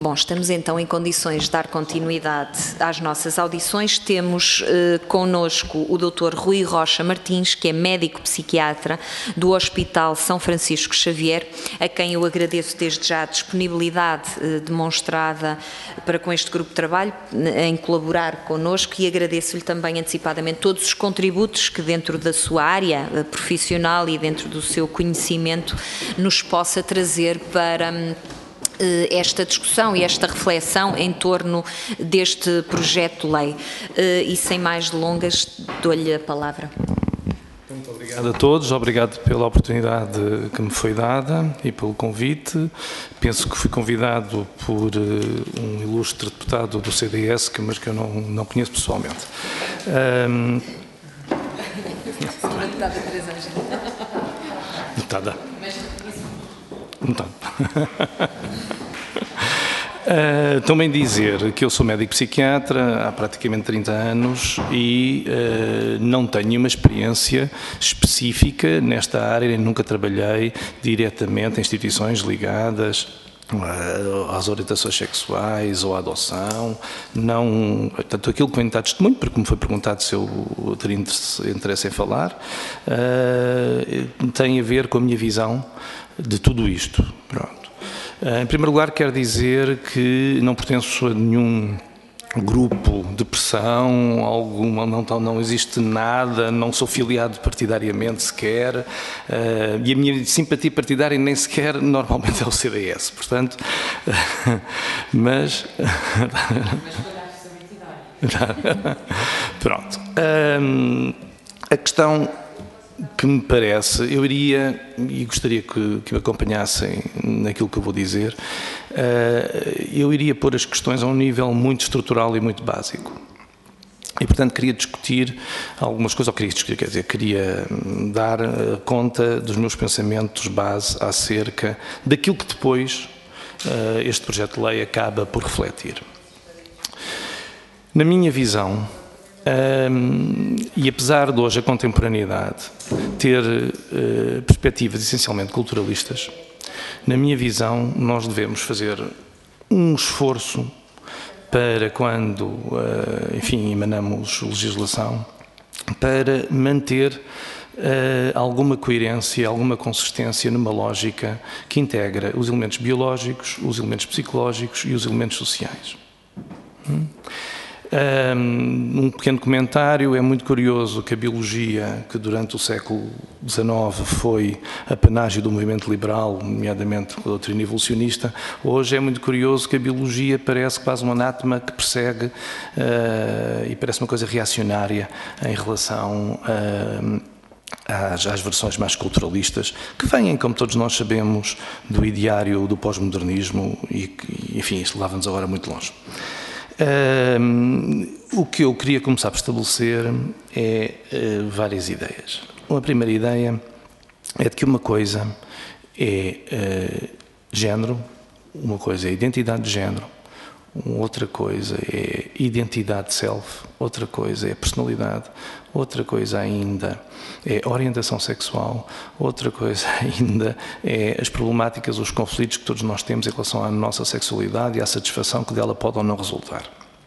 Bom, estamos então em condições de dar continuidade às nossas audições. Temos connosco o Dr. Rui Rocha Martins, que é médico psiquiatra do Hospital São Francisco Xavier, a quem eu agradeço desde já a disponibilidade demonstrada para com este grupo de trabalho em colaborar connosco, e agradeço-lhe também antecipadamente todos os contributos que dentro da sua área profissional e dentro do seu conhecimento nos possa trazer para esta discussão e esta reflexão em torno deste projeto de lei. E sem mais delongas, dou-lhe a palavra. Muito obrigado a todos, obrigado pela oportunidade que me foi dada e pelo convite. Penso que fui convidado por um ilustre deputado do CDS, mas que eu não conheço pessoalmente. Deputada Teresa Ângela. Deputada. Também dizer que eu sou médico psiquiatra há praticamente 30 anos e não tenho uma experiência específica nesta área, nunca trabalhei diretamente em instituições ligadas às orientações sexuais ou à adoção, não, portanto, aquilo que vem de testemunho, porque me foi perguntado se eu teria interesse em falar, tem a ver com a minha visão de tudo isto. Pronto. Em primeiro lugar, quero dizer que não pertenço a nenhum grupo de pressão, alguma, não existe nada, não sou filiado partidariamente sequer, e a minha simpatia partidária nem sequer normalmente é o CDS, portanto, mas... Pronto. A questão que me parece, eu iria, e gostaria que me acompanhassem naquilo que eu vou dizer, eu iria pôr as questões a um nível muito estrutural e muito básico. E, portanto, queria discutir algumas coisas, queria dar conta dos meus pensamentos base acerca daquilo que depois este projeto de lei acaba por refletir. Na minha visão, e apesar de hoje a contemporaneidade ter perspectivas essencialmente culturalistas, na minha visão nós devemos fazer um esforço para quando, enfim, emanamos legislação, para manter alguma coerência, alguma consistência numa lógica que integra os elementos biológicos, os elementos psicológicos e os elementos sociais. Um pequeno comentário: é muito curioso que a biologia, que durante o século XIX foi apanágio do movimento liberal, nomeadamente com a doutrina evolucionista, hoje é muito curioso que a biologia parece quase um anátema que persegue e parece uma coisa reacionária em relação às versões mais culturalistas, que vêm, como todos nós sabemos, do ideário do pós-modernismo e, enfim, isso leva-nos agora muito longe. O que eu queria começar por estabelecer é várias ideias. Uma primeira ideia é de que uma coisa é género, uma coisa é identidade de género, outra coisa é identidade self, outra coisa é personalidade, outra coisa ainda é orientação sexual, outra coisa ainda é as problemáticas, os conflitos que todos nós temos em relação à nossa sexualidade e à satisfação que dela pode ou não resultar.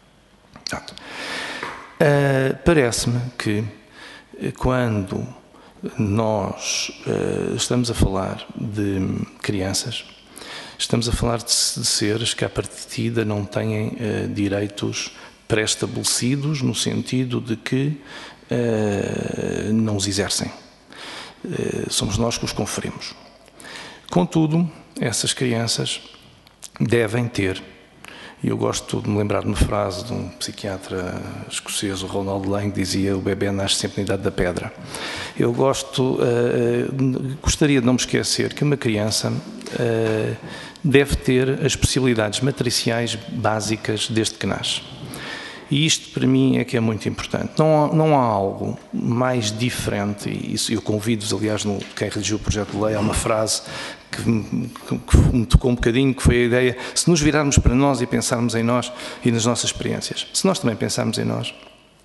Parece-me que quando nós estamos a falar de crianças, estamos a falar de seres que à partida não têm direitos pré-estabelecidos, no sentido de que não os exercem. Somos nós que os conferimos. Contudo, essas crianças devem ter, e eu gosto de me lembrar de uma frase de um psiquiatra escocês, o Ronald Lang, que dizia: o bebê nasce sempre na idade da pedra. Eu gostaria de não me esquecer que uma criança deve ter as possibilidades matriciais básicas desde que nasce. E isto, para mim, é que é muito importante. Não há algo mais diferente, e isso eu convido-vos, aliás, quem redigiu o projeto de lei, há uma frase que me tocou um bocadinho, que foi a ideia: se nos virarmos para nós e pensarmos em nós e nas nossas experiências, se nós também pensarmos em nós,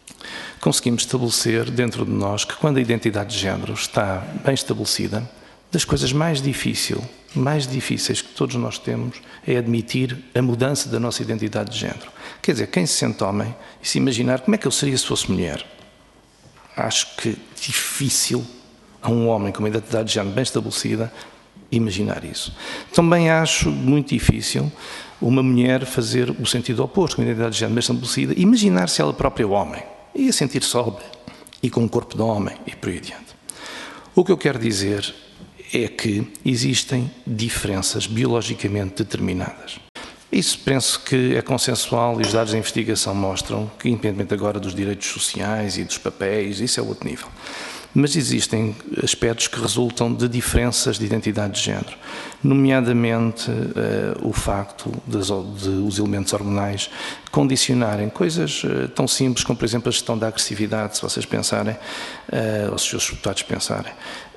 conseguimos estabelecer dentro de nós que, quando a identidade de género está bem estabelecida, das coisas mais difíceis que todos nós temos é admitir a mudança da nossa identidade de género. Quer dizer, quem se sente homem e se imaginar como é que eu seria se fosse mulher, acho que difícil a um homem com uma identidade de género bem estabelecida imaginar isso. Também acho muito difícil uma mulher fazer o sentido oposto, com uma identidade de género bem estabelecida, imaginar-se ela própria homem, e a sentir-se homem, e com um corpo de homem, e por aí adiante. O que eu quero dizer é que existem diferenças biologicamente determinadas. Isso penso que é consensual e os dados da investigação mostram que, independentemente agora dos direitos sociais e dos papéis, isso é outro nível. Mas existem aspectos que resultam de diferenças de identidade de género, nomeadamente o facto de os elementos hormonais condicionarem coisas tão simples como, por exemplo, a gestão da agressividade, se vocês pensarem, ou se os seus deputados pensarem.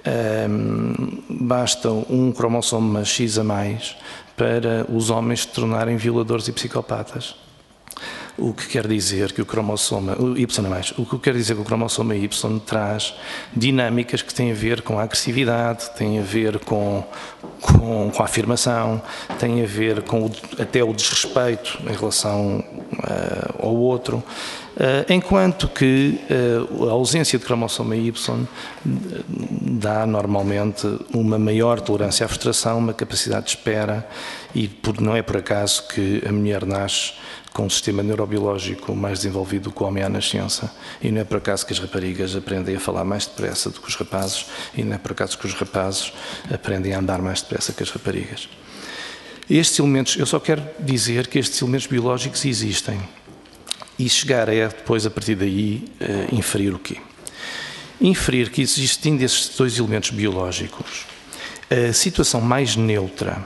Basta um cromossoma X a mais para os homens se tornarem violadores e psicopatas. O que quer dizer que o cromossoma Y a mais, o que quer dizer que o cromossoma Y traz dinâmicas que têm a ver com a agressividade, têm a ver com a afirmação, têm a ver com até o desrespeito em relação ao outro, enquanto que a ausência de cromossoma Y dá normalmente uma maior tolerância à frustração, uma capacidade de espera, e não é por acaso que a mulher nasce com um sistema neurobiológico mais desenvolvido do que o homem à nascença, e não é por acaso que as raparigas aprendem a falar mais depressa do que os rapazes, e não é por acaso que os rapazes aprendem a andar mais depressa que as raparigas. Estes elementos, eu só quero dizer que estes elementos biológicos existem, e chegar é depois, a partir daí, inferir o quê? Inferir que, existindo estes dois elementos biológicos, a situação mais neutra,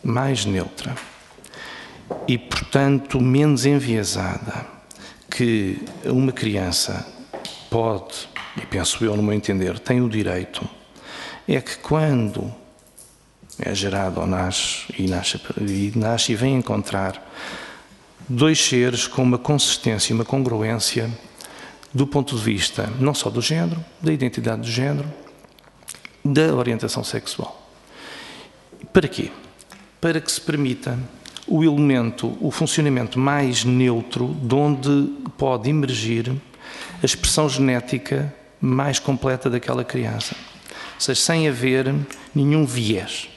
e, portanto, menos enviesada que uma criança pode, e penso eu, no meu entender, tem o direito, é que quando é gerado ou nasce e vem encontrar dois seres com uma consistência e uma congruência do ponto de vista não só do género, da identidade de género, da orientação sexual. Para quê? Para que se permita o funcionamento mais neutro, de onde pode emergir a expressão genética mais completa daquela criança. Ou seja, sem haver nenhum viés.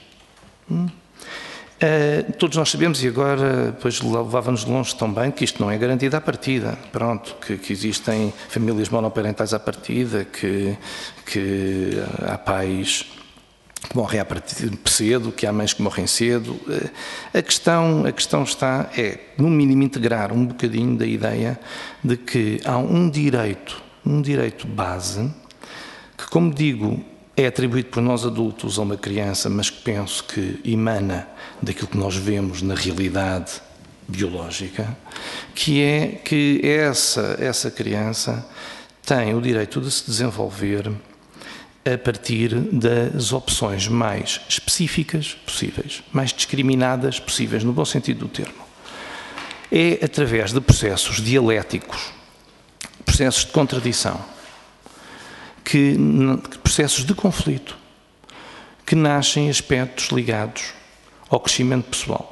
Todos nós sabemos, e agora depois levava-nos longe também, que isto não é garantido à partida. Pronto, que existem famílias monoparentais à partida, que há pais que morrem cedo, que há mães que morrem cedo. A questão está, no mínimo, integrar um bocadinho da ideia de que há um direito base, que, como digo, é atribuído por nós adultos a uma criança, mas que penso que emana daquilo que nós vemos na realidade biológica, que é que essa criança tem o direito de se desenvolver a partir das opções mais específicas possíveis, mais discriminadas possíveis, no bom sentido do termo. É através de processos dialéticos, processos de contradição, processos de conflito, que nascem aspectos ligados ao crescimento pessoal.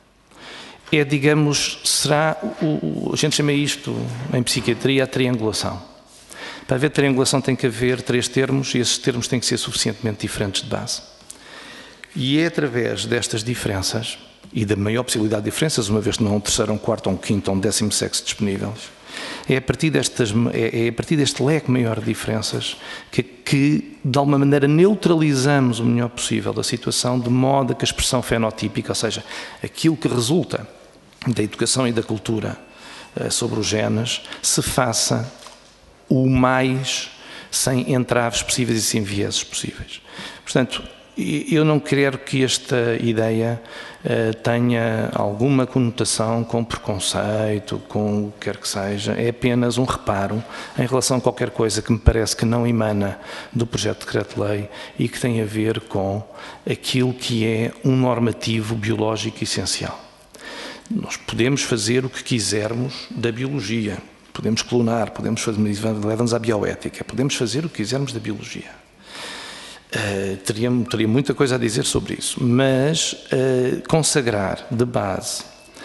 A gente chama isto, em psiquiatria, a triangulação. Para haver triangulação tem que haver 3 termos, e esses termos têm que ser suficientemente diferentes de base. E é através destas diferenças, e da maior possibilidade de diferenças, uma vez que não há um terceiro, um quarto, um quinto ou um 10º sexo disponíveis, é a partir deste leque maior de diferenças que, de alguma maneira, neutralizamos o melhor possível da situação, de modo a que a expressão fenotípica, ou seja, aquilo que resulta da educação e da cultura sobre os genes, se faça o mais sem entraves possíveis e sem vieses possíveis. Portanto, eu não quero que esta ideia tenha alguma conotação com preconceito, com o que quer que seja. É apenas um reparo em relação a qualquer coisa que me parece que não emana do projeto de decreto-lei e que tem a ver com aquilo que é um normativo biológico essencial. Nós podemos fazer o que quisermos da biologia, podemos clonar, podemos fazer, leva-nos à bioética, podemos fazer o que quisermos da biologia. Teria muita coisa a dizer sobre isso, mas consagrar de base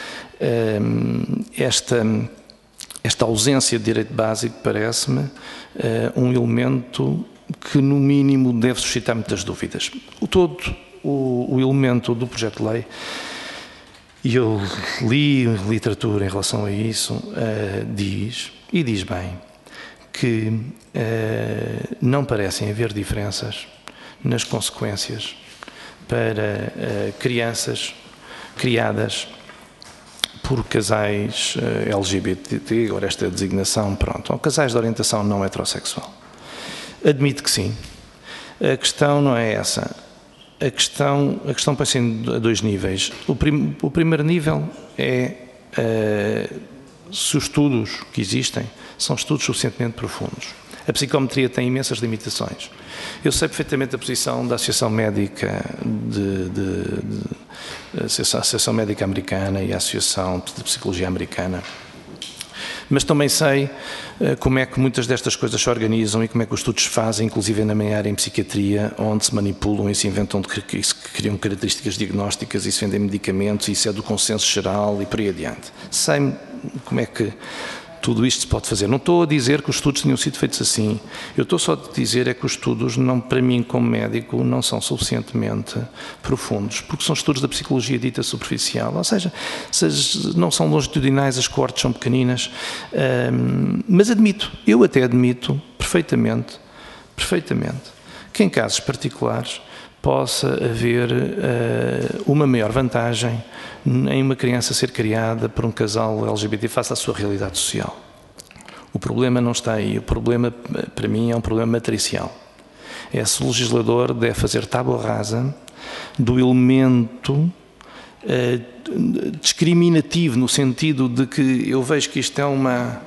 esta ausência de direito básico parece-me um elemento que, no mínimo, deve suscitar muitas dúvidas. O elemento do projeto de lei, e eu li literatura em relação a isso, diz bem, que não parecem haver diferenças nas consequências para crianças criadas por casais LGBT, agora esta designação, pronto, ou casais de orientação não heterossexual. Admito que sim. A questão não é essa. A questão põe-se a dois níveis. O primeiro nível é se os estudos que existem são estudos suficientemente profundos. A psicometria tem imensas limitações. Eu sei perfeitamente a posição da Associação Médica Associação Médica Americana e a Associação de Psicologia Americana, mas também sei como é que muitas destas coisas se organizam e como é que os estudos se fazem, inclusive na minha área em psiquiatria, onde se manipulam e se inventam, se criam características diagnósticas e se vendem medicamentos, e isso é do consenso geral e por aí adiante. Sei como é que tudo isto se pode fazer. Não estou a dizer que os estudos tenham sido feitos assim. Eu estou só a dizer é que os estudos, não, para mim como médico, não são suficientemente profundos, porque são estudos da psicologia dita superficial, ou seja, não são longitudinais, as coortes são pequeninas, mas eu até admito perfeitamente, que em casos particulares possa haver uma maior vantagem em uma criança ser criada por um casal LGBT face à sua realidade social. O problema não está aí. O problema, para mim, é um problema matricial. É se o legislador deve fazer tábua rasa do elemento discriminativo, no sentido de que eu vejo que isto é uma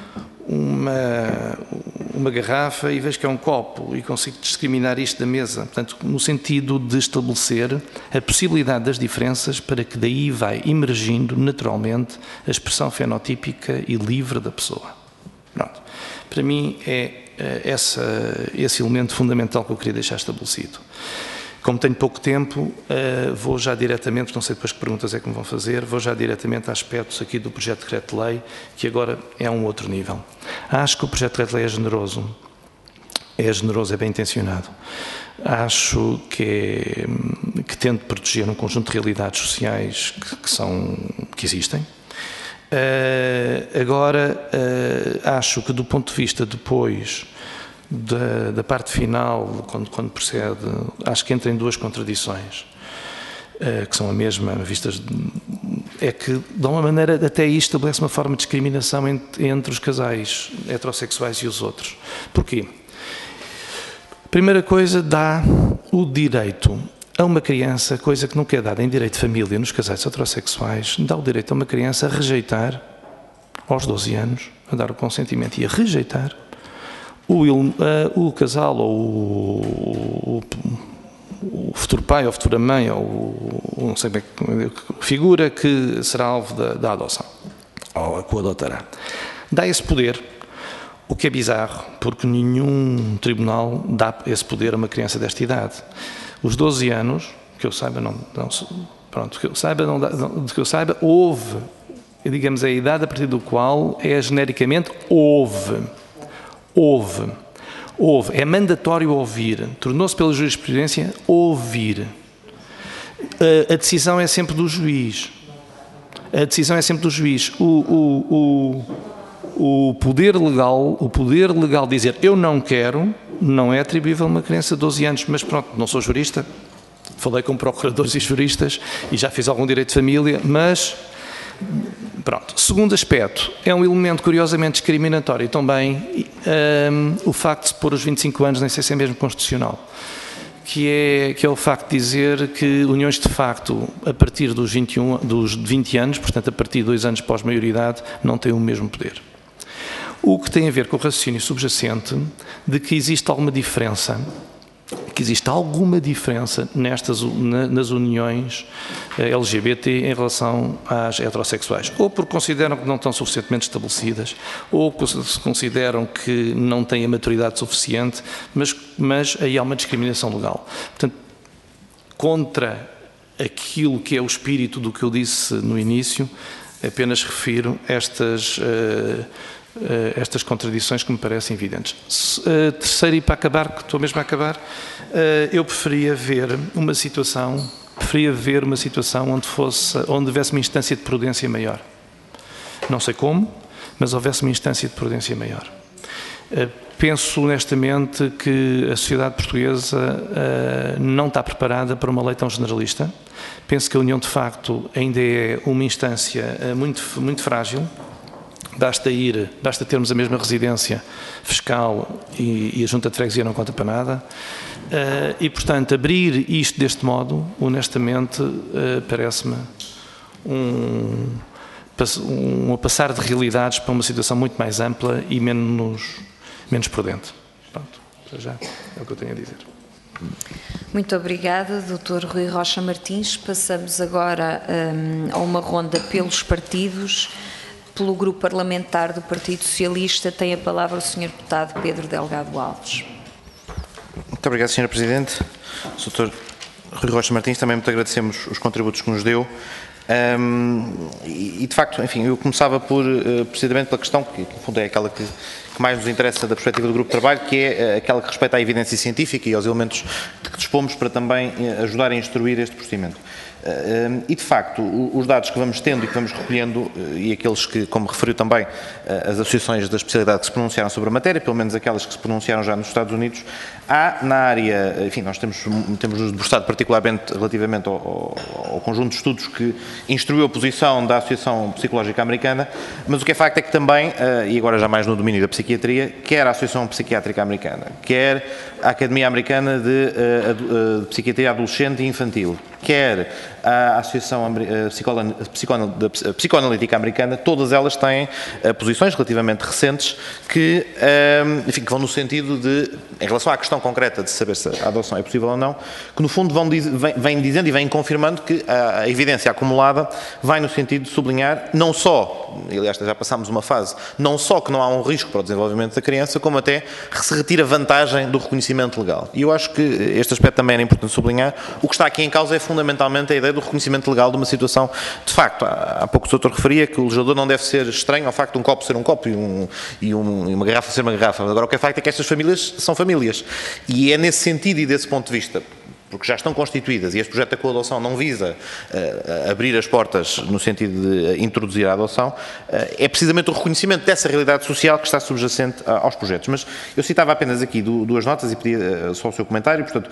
garrafa e vejo que é um copo e consigo discriminar isto da mesa. Portanto, no sentido de estabelecer a possibilidade das diferenças para que daí vai emergindo naturalmente a expressão fenotípica e livre da pessoa. Pronto. Para mim é esse elemento fundamental que eu queria deixar estabelecido. Como tenho pouco tempo, vou já diretamente, não sei depois que perguntas é que me vão fazer, vou já diretamente a aspectos aqui do projeto de decreto de lei, que agora é um outro nível. Acho que o projeto de decreto de lei é generoso, é bem intencionado. Acho que tenta proteger um conjunto de realidades sociais que existem. Agora, acho que do ponto de vista depois da parte final, quando procede, acho que entra em duas contradições, que são a mesma, vistas, é que, de uma maneira, até isto estabelece uma forma de discriminação entre os casais heterossexuais e os outros. Porquê? Primeira coisa, dá o direito a uma criança, coisa que nunca é dada em direito de família nos casais heterossexuais, dá o direito a uma criança a rejeitar, aos 12 anos, a dar o consentimento e a rejeitar o casal ou o futuro pai ou futura mãe ou não sei bem, figura que será alvo da adoção ou a coadotará. Dá esse poder, o que é bizarro, porque nenhum tribunal dá esse poder a uma criança desta idade. Os 12 anos, que eu saiba, houve, digamos, a idade a partir do qual é genericamente é mandatório ouvir, tornou-se pela jurisprudência ouvir. A decisão é sempre do juiz. O poder legal dizer eu não quero, não é atribuível a uma criança de 12 anos, mas pronto, não sou jurista, falei com procuradores e juristas e já fiz algum direito de família, mas pronto. Segundo aspecto, é um elemento curiosamente discriminatório também o facto de se pôr os 25 anos, nem sei se é mesmo constitucional, que é o facto de dizer que uniões de facto a partir dos 20 anos, portanto a partir de 2 anos pós-maioridade, não têm o mesmo poder. O que tem a ver com o raciocínio subjacente de que existe alguma diferença que existe alguma diferença nas uniões LGBT em relação às heterossexuais, ou porque consideram que não estão suficientemente estabelecidas, ou porque consideram que não têm a maturidade suficiente, mas aí há uma discriminação legal. Portanto, contra aquilo que é o espírito do que eu disse no início, apenas refiro estas contradições que me parecem evidentes. Terceiro, e para acabar, que estou mesmo a acabar, eu preferia ver uma situação onde houvesse uma instância de prudência maior. Não sei como, mas houvesse uma instância de prudência maior. Penso honestamente que a sociedade portuguesa não está preparada para uma lei tão generalista. Penso que a União, de facto, ainda é uma instância muito frágil. Basta termos a mesma residência fiscal e a Junta de Freguesia não conta para nada. E, portanto, abrir isto deste modo, honestamente, parece-me um passar de realidades para uma situação muito mais ampla e menos prudente. Pronto, já é o que eu tenho a dizer. Muito obrigada, Dr. Rui Rocha Martins. Passamos agora a uma ronda pelos partidos. Pelo Grupo Parlamentar do Partido Socialista, tem a palavra o Sr. Deputado Pedro Delgado Alves. Muito obrigado, Sra. Presidente. Dr. Rui Rocha Martins, também muito agradecemos os contributos que nos deu. E de facto, enfim, eu começava precisamente pela questão que, no fundo, é aquela que mais nos interessa da perspectiva do Grupo de Trabalho, que é aquela que respeita à evidência científica e aos elementos de que dispomos para também ajudar a instruir este procedimento. E, de facto, os dados que vamos tendo e que vamos recolhendo, e aqueles que, como referiu também, as associações da especialidade que se pronunciaram sobre a matéria, pelo menos aquelas que se pronunciaram já nos Estados Unidos, há na área, enfim, nós temos nos debruçado particularmente relativamente ao conjunto de estudos que instruiu a posição da Associação Psicológica Americana, mas o que é facto é que também, e agora já mais no domínio da psiquiatria, quer a Associação Psiquiátrica Americana, quer a Academia Americana de Psiquiatria Adolescente e Infantil, quer a Associação Psicoanalítica Americana, todas elas têm posições relativamente recentes que, enfim, que vão no sentido de, em relação à questão concreta de saber se a adoção é possível ou não, que no fundo vêm dizendo e vêm confirmando que a evidência acumulada vai no sentido de sublinhar não só, aliás já passámos uma fase, não só que não há um risco para o desenvolvimento da criança, como até que se retira vantagem do reconhecimento legal. E eu acho que este aspecto também era importante sublinhar. O que está aqui em causa é fundamentalmente a ideia do reconhecimento legal de uma situação, de facto, há pouco o doutor referia que o legislador não deve ser estranho ao facto de um copo ser um copo e uma garrafa ser uma garrafa. Agora o que é facto é que estas famílias são famílias. E é nesse sentido e desse ponto de vista, porque já estão constituídas e este projeto da coadoção não visa abrir as portas no sentido de introduzir a adoção, é precisamente o reconhecimento dessa realidade social que está subjacente aos projetos. Mas eu citava apenas aqui duas notas e pedia só o seu comentário. Portanto,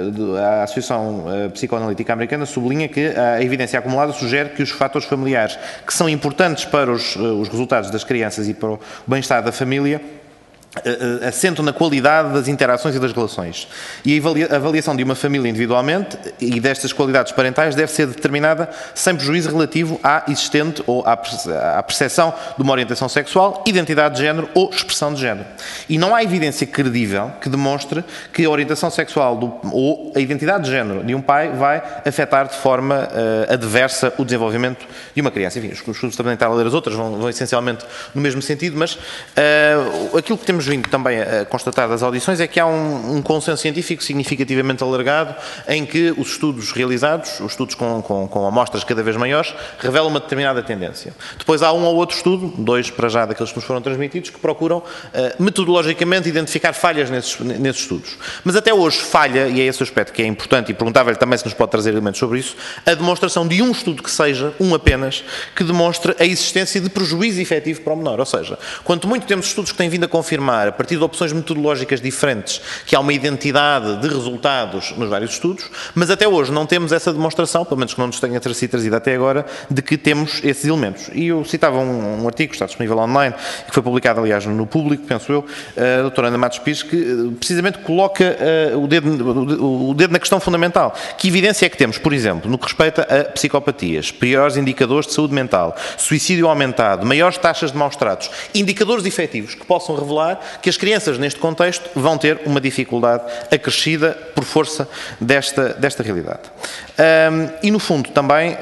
a Associação Psicoanalítica Americana sublinha que a evidência acumulada sugere que os fatores familiares que são importantes para os resultados das crianças e para o bem-estar da família assentam na qualidade das interações e das relações. E a avaliação de uma família individualmente e destas qualidades parentais deve ser determinada sem prejuízo relativo à existente ou à percepção de uma orientação sexual, identidade de género ou expressão de género. E não há evidência credível que demonstre que a orientação sexual ou a identidade de género de um pai vai afetar de forma adversa o desenvolvimento de uma criança. Enfim, os estudos também estão a ler as outras, vão essencialmente no mesmo sentido, mas aquilo que temos vindo também a constatar das audições é que há um consenso científico significativamente alargado em que os estudos realizados, os estudos com amostras cada vez maiores, revelam uma determinada tendência. Depois há um ou outro estudo, dois para já daqueles que nos foram transmitidos, que procuram metodologicamente identificar falhas nesses estudos. Mas até hoje falha, e é esse o aspecto que é importante, e perguntava-lhe também se nos pode trazer elementos sobre isso, a demonstração de um estudo que seja, um apenas, que demonstre a existência de prejuízo efetivo para o menor. Ou seja, quanto muito temos estudos que têm vindo a confirmar, a partir de opções metodológicas diferentes, que há uma identidade de resultados nos vários estudos, mas até hoje não temos essa demonstração, pelo menos que não nos tenha sido trazida até agora, de que temos esses elementos. E eu citava um artigo que está disponível online, que foi publicado, aliás, no Público, penso eu, da doutora Ana Matos Pires, que precisamente coloca o dedo na questão fundamental. Que evidência é que temos, por exemplo, no que respeita a psicopatias, piores indicadores de saúde mental, suicídio aumentado, maiores taxas de maus tratos, indicadores efetivos que possam revelar que as crianças neste contexto vão ter uma dificuldade acrescida por força desta realidade. E no fundo também,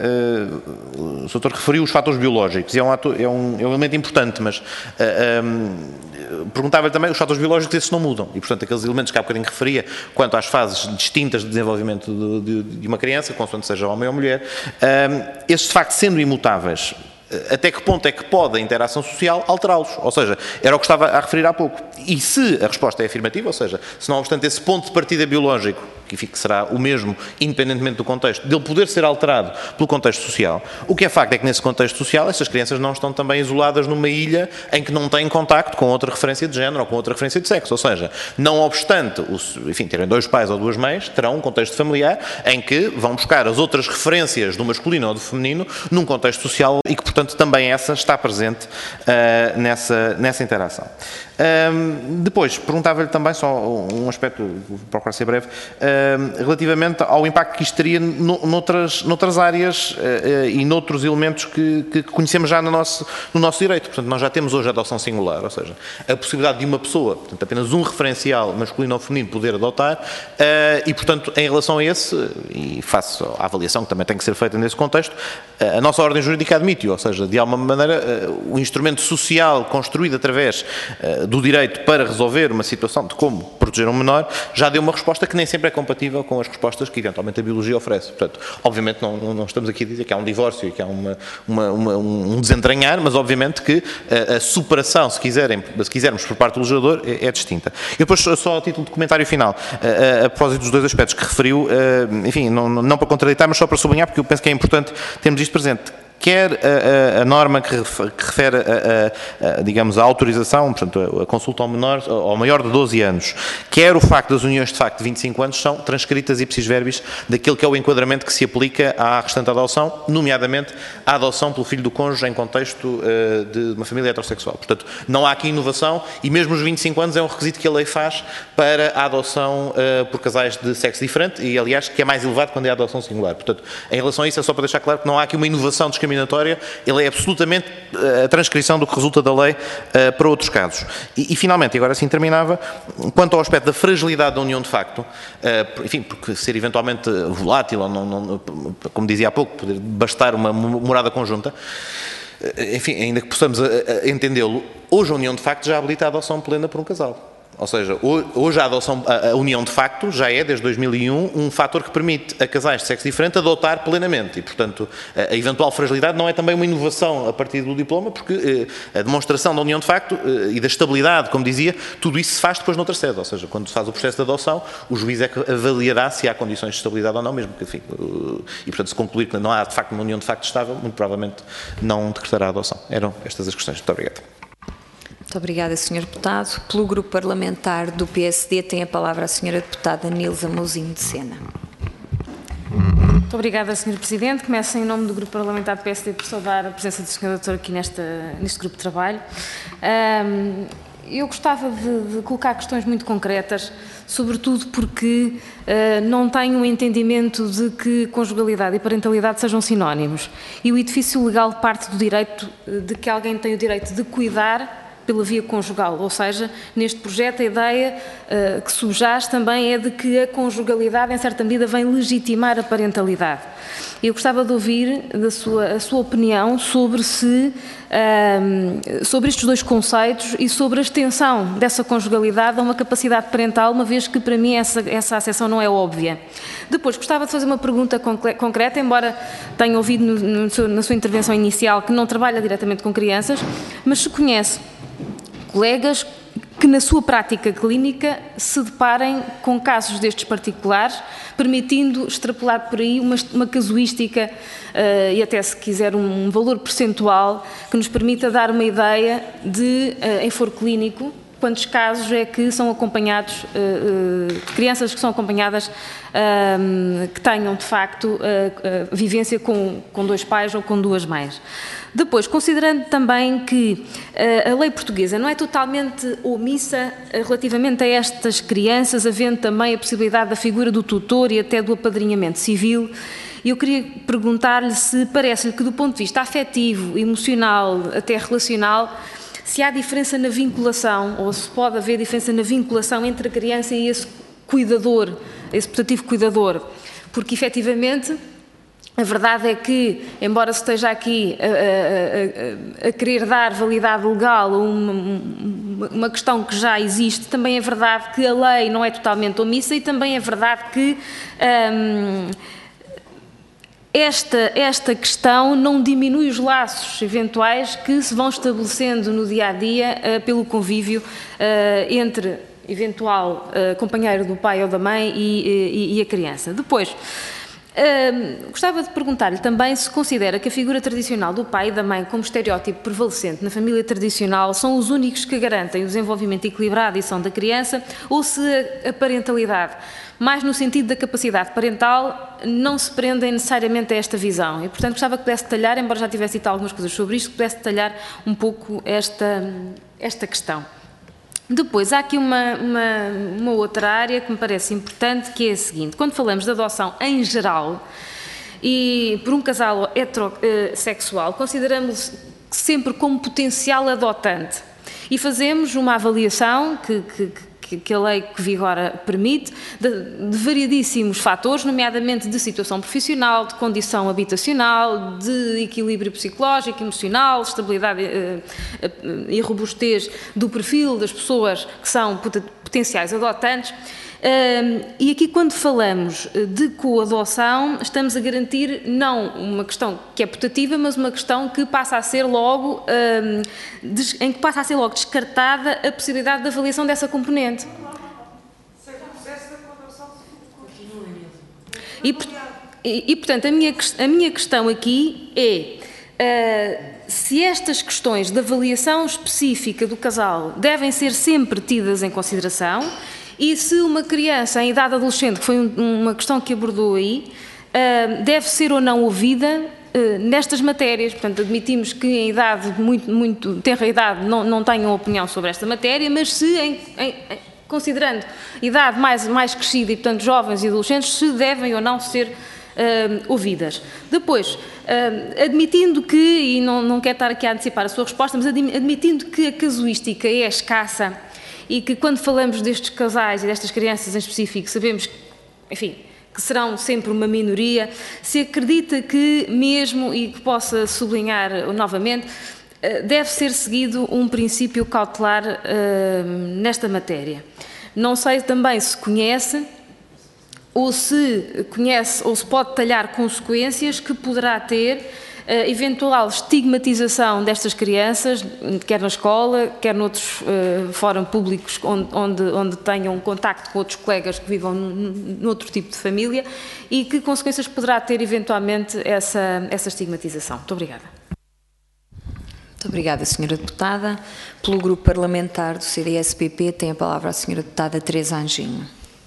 o Sr. referiu os fatores biológicos, e é um elemento importante, mas perguntava-lhe também, os fatores biológicos esses não mudam, e portanto aqueles elementos que há bocadinho referia, quanto às fases distintas de desenvolvimento de uma criança, consoante seja homem ou mulher, esses de facto sendo imutáveis, até que ponto é que pode a interação social alterá-los? Ou seja, era o que estava a referir há pouco. E se a resposta é afirmativa, ou seja, se não obstante esse ponto de partida biológico, que será o mesmo, independentemente do contexto, dele poder ser alterado pelo contexto social, o que é facto é que nesse contexto social essas crianças não estão também isoladas numa ilha em que não têm contacto com outra referência de género ou com outra referência de sexo. Ou seja, não obstante, terem dois pais ou duas mães, terão um contexto familiar em que vão buscar as outras referências do masculino ou do feminino num contexto social e que, portanto, também essa está presente nessa interação. Depois, perguntava-lhe também, só um aspecto, vou procurar ser breve, relativamente ao impacto que isto teria noutras áreas e noutros elementos que conhecemos já no nosso direito. Portanto, nós já temos hoje a adoção singular, ou seja, a possibilidade de uma pessoa, portanto, apenas um referencial masculino ou feminino poder adotar e, portanto, em relação a esse, e faço a avaliação que também tem que ser feita nesse contexto, a nossa ordem jurídica admite-o, ou seja, de alguma maneira, o instrumento social construído através do direito para resolver uma situação de como proteger um menor, já deu uma resposta que nem sempre é compatível com as respostas que eventualmente a biologia oferece. Portanto, obviamente não estamos aqui a dizer que há um divórcio e que há um desentranhar, mas obviamente que a superação, se quisermos por parte do legislador, é distinta. E depois, só a título de comentário final, a propósito dos dois aspectos que referiu, enfim, não para contraditar, mas só para sublinhar, porque eu penso que é importante termos isto presente. Quer a norma que refere digamos, a autorização, portanto, a consulta ao menor, ao maior de 12 anos, quer o facto das uniões de facto de 25 anos são transcritas ipsis verbis daquilo que é o enquadramento que se aplica à restante adoção, nomeadamente a adoção pelo filho do cônjuge em contexto de uma família heterossexual. Portanto, não há aqui inovação e mesmo os 25 anos é um requisito que a lei faz para a adoção por casais de sexo diferente e, aliás, que é mais elevado quando é a adoção singular. Portanto, em relação a isso, é só para deixar claro que não há aqui uma inovação discriminatória, ele é absolutamente a transcrição do que resulta da lei para outros casos. E finalmente, e agora sim terminava, quanto ao aspecto da fragilidade da união de facto, enfim, porque ser eventualmente volátil, ou não, como dizia há pouco, poder bastar uma morada conjunta, enfim, ainda que possamos entendê-lo, hoje a união de facto já habilita a adoção plena por um casal. Ou seja, hoje a união de facto já é, desde 2001, um fator que permite a casais de sexo diferente adotar plenamente e, portanto, a eventual fragilidade não é também uma inovação a partir do diploma, porque a demonstração da união de facto e da estabilidade, como dizia, tudo isso se faz depois noutra sede, ou seja, quando se faz o processo de adoção, o juiz é que avaliará se há condições de estabilidade ou não mesmo, enfim, e, portanto, se concluir que não há, de facto, uma união de facto estável, muito provavelmente não decretará a adoção. Eram estas as questões. Muito obrigado. Muito obrigada, Sr. Deputado. Pelo Grupo Parlamentar do PSD tem a palavra a Sra. Deputada Nilza Mouzinho de Sena. Muito obrigada, Sr. Presidente. Começo em nome do Grupo Parlamentar do PSD por saudar a presença do Sr. Doutor aqui neste grupo de trabalho. Eu gostava de colocar questões muito concretas, sobretudo porque não tenho um entendimento de que conjugalidade e parentalidade sejam sinónimos. E o edifício legal parte do direito de que alguém tem o direito de cuidar pela via conjugal, ou seja, neste projeto a ideia que subjaz também é de que a conjugalidade, em certa medida, vem legitimar a parentalidade. Eu gostava de ouvir a sua opinião sobre estes dois conceitos e sobre a extensão dessa conjugalidade a uma capacidade parental, uma vez que para mim essa acessão não é óbvia. Depois, gostava de fazer uma pergunta concreta, embora tenha ouvido na sua intervenção inicial que não trabalha diretamente com crianças, mas se conhece colegas que na sua prática clínica se deparem com casos destes particulares, permitindo extrapolar por aí uma casuística e até, se quiser, um valor percentual que nos permita dar uma ideia de, em foro clínico, quantos casos é que são acompanhados, crianças que são acompanhadas, que tenham de facto vivência com dois pais ou com duas mães. Depois, considerando também que a lei portuguesa não é totalmente omissa relativamente a estas crianças, havendo também a possibilidade da figura do tutor e até do apadrinhamento civil, eu queria perguntar-lhe se parece-lhe que, do ponto de vista afetivo, emocional, até relacional, se há diferença na vinculação, ou se pode haver diferença na vinculação entre a criança e esse cuidador, esse putativo cuidador, porque efetivamente a verdade é que, embora se esteja aqui a querer dar validade legal a uma questão que já existe, também é verdade que a lei não é totalmente omissa e também é verdade que esta questão não diminui os laços eventuais que se vão estabelecendo no dia-a-dia pelo convívio entre eventual companheiro do pai ou da mãe e a criança. Depois, gostava de perguntar-lhe também se considera que a figura tradicional do pai e da mãe como estereótipo prevalecente na família tradicional são os únicos que garantem o desenvolvimento equilibrado e são da criança, ou se a parentalidade, mais no sentido da capacidade parental, não se prendem necessariamente a esta visão. E, portanto, gostava que pudesse detalhar, embora já tivesse dito algumas coisas sobre isto, que pudesse detalhar um pouco esta questão. Depois, há aqui uma outra área que me parece importante, que é a seguinte. Quando falamos de adoção em geral, e por um casal heterossexual, consideramos sempre como potencial adotante. E fazemos uma avaliação que a lei que vigora permite, de variedíssimos fatores, nomeadamente de situação profissional, de condição habitacional, de equilíbrio psicológico, emocional, estabilidade e robustez do perfil das pessoas que são potenciais adotantes. E aqui, quando falamos de coadoção, estamos a garantir não uma questão que é putativa, mas uma questão que passa a ser logo, em que passa a ser logo descartada a possibilidade de avaliação dessa componente. E portanto, a minha questão aqui é se estas questões de avaliação específica do casal devem ser sempre tidas em consideração. E se uma criança em idade adolescente, que foi uma questão que abordou aí, deve ser ou não ouvida nestas matérias. Portanto, admitimos que em idade muito tenra idade não tenham opinião sobre esta matéria, mas se, considerando idade mais crescida e, portanto, jovens e adolescentes, se devem ou não ser ouvidas. Depois, admitindo que, e não quero estar aqui a antecipar a sua resposta, mas admitindo que a casuística é escassa, e que quando falamos destes casais e destas crianças em específico, sabemos, enfim, que serão sempre uma minoria, se acredita que mesmo, e que possa sublinhar novamente, deve ser seguido um princípio cautelar nesta matéria. Não sei também se conhece, ou se pode detalhar consequências que poderá ter eventual estigmatização destas crianças, quer na escola, quer noutros fóruns públicos onde tenham contacto com outros colegas que vivam noutro tipo de família, e que consequências poderá ter eventualmente essa estigmatização. Muito obrigada. Muito obrigada, Sra. Deputada. Pelo Grupo Parlamentar do CDS-PP tem a palavra a Sra. Deputada Teresa Anjinho.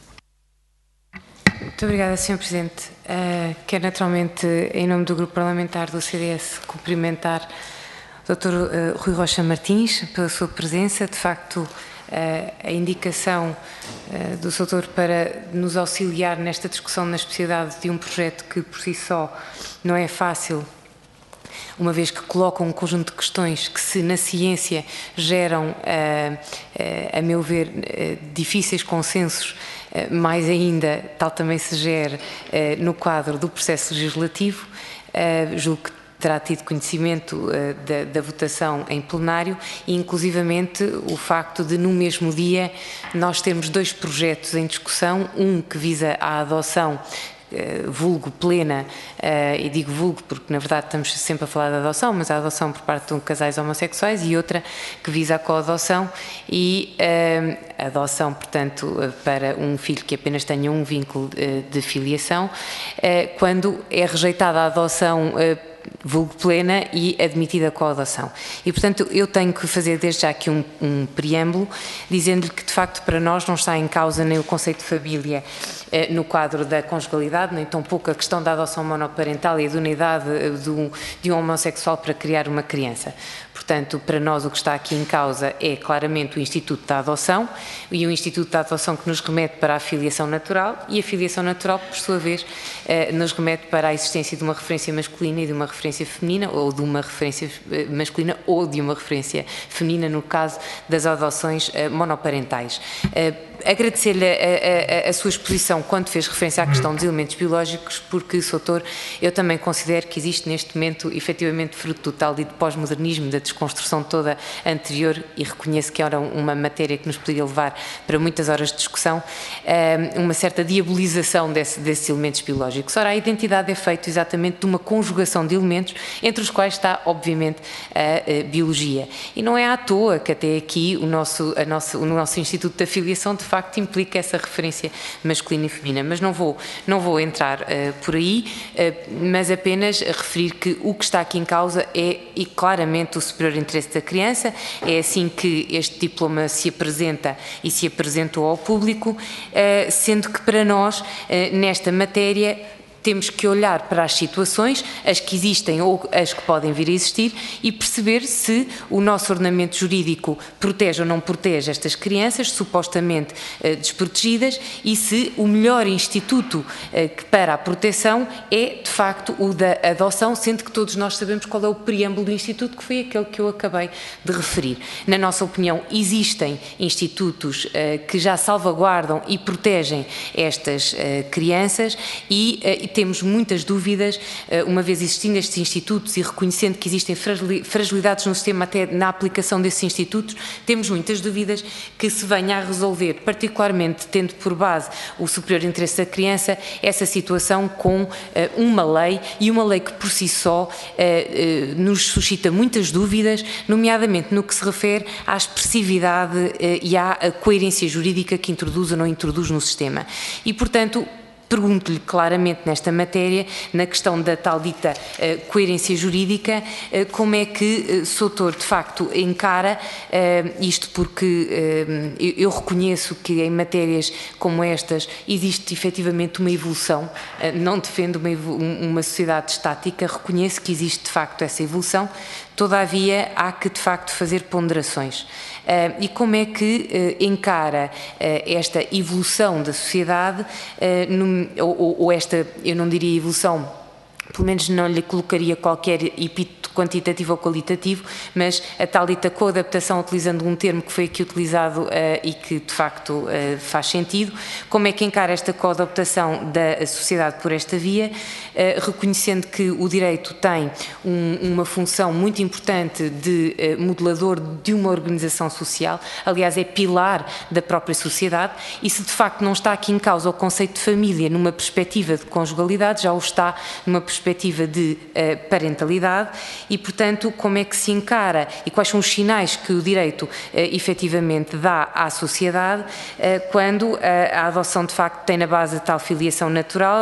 Muito obrigada, Sr. Presidente. Quero naturalmente, em nome do Grupo Parlamentar do CDS, cumprimentar o Dr. Rui Rocha Martins pela sua presença. De facto, a indicação do Dr. para nos auxiliar nesta discussão na especialidade de um projeto que, por si só, não é fácil, uma vez que colocam um conjunto de questões que, se na ciência geram, a meu ver, difíceis consensos, mais ainda, tal também se gere no quadro do processo legislativo. Julgo que terá tido conhecimento da votação em plenário e, inclusivamente, o facto de, no mesmo dia, nós termos dois projetos em discussão, um que visa a adoção vulgo plena, e digo vulgo porque na verdade estamos sempre a falar de adoção, mas a adoção por parte de casais homossexuais, e outra que visa a coadoção e a adoção, portanto, para um filho que apenas tenha um vínculo de filiação, quando é rejeitada a adoção vulgo plena e admitida a coadoção. E, portanto, eu tenho que fazer desde já aqui um preâmbulo, dizendo-lhe que, de facto, para nós não está em causa nem o conceito de família no quadro da conjugalidade, nem tampouco a questão da adoção monoparental e da unidade de um homossexual para criar uma criança. Portanto, para nós o que está aqui em causa é claramente o Instituto da Adoção, e o Instituto da Adoção que nos remete para a filiação natural, e a filiação natural, por sua vez, nos remete para a existência de uma referência masculina e de uma referência referência feminina, ou de uma referência masculina, ou de uma referência feminina, no caso das adoções monoparentais. Agradecer-lhe a sua exposição quando fez referência à questão dos elementos biológicos, porque, Sr. Doutor, eu também considero que existe neste momento, efetivamente, fruto do tal dito pós-modernismo, da desconstrução toda anterior, e reconheço que era uma matéria que nos poderia levar para muitas horas de discussão, uma certa diabolização desses elementos biológicos. Ora, a identidade é feita exatamente de uma conjugação de elementos, entre os quais está, obviamente, a biologia. E não é à toa que até aqui o nosso Instituto de Afiliação, de facto, implica essa referência masculina e feminina, mas não vou entrar por aí, mas apenas referir que o que está aqui em causa é e claramente o superior interesse da criança. É assim que este diploma se apresenta e se apresentou ao público, sendo que para nós, nesta matéria, temos que olhar para as situações, as que existem ou as que podem vir a existir, e perceber se o nosso ordenamento jurídico protege ou não protege estas crianças, supostamente desprotegidas, e se o melhor instituto para a proteção é, de facto, o da adoção, sendo que todos nós sabemos qual é o preâmbulo do instituto, que foi aquele que eu acabei de referir. Na nossa opinião, existem institutos que já salvaguardam e protegem estas crianças, e temos muitas dúvidas, uma vez existindo estes institutos e reconhecendo que existem fragilidades no sistema até na aplicação desses institutos, temos muitas dúvidas que se venha a resolver, particularmente tendo por base o superior interesse da criança, essa situação com uma lei, e uma lei que por si só nos suscita muitas dúvidas, nomeadamente no que se refere à expressividade e à coerência jurídica que introduz ou não introduz no sistema. E, portanto, pergunto-lhe claramente nesta matéria, na questão da tal dita coerência jurídica, como é que Sr. Doutor, de facto, encara isto, porque eu reconheço que em matérias como estas existe efetivamente uma evolução, não defendo uma sociedade estática, reconheço que existe de facto essa evolução, todavia há que de facto fazer ponderações. E como é que encara esta evolução da sociedade, ou esta, eu não diria evolução, pelo menos não lhe colocaria qualquer epíteto quantitativo ou qualitativo, mas a tal dita coadaptação, utilizando um termo que foi aqui utilizado e que de facto faz sentido, como é que encara esta coadaptação da sociedade por esta via, reconhecendo que o direito tem uma função muito importante de modelador de uma organização social, aliás é pilar da própria sociedade, e se de facto não está aqui em causa o conceito de família numa perspectiva de conjugalidade, já o está numa perspectiva de parentalidade, e portanto como é que se encara e quais são os sinais que o direito efetivamente dá à sociedade quando a adoção de facto tem na base a tal filiação natural,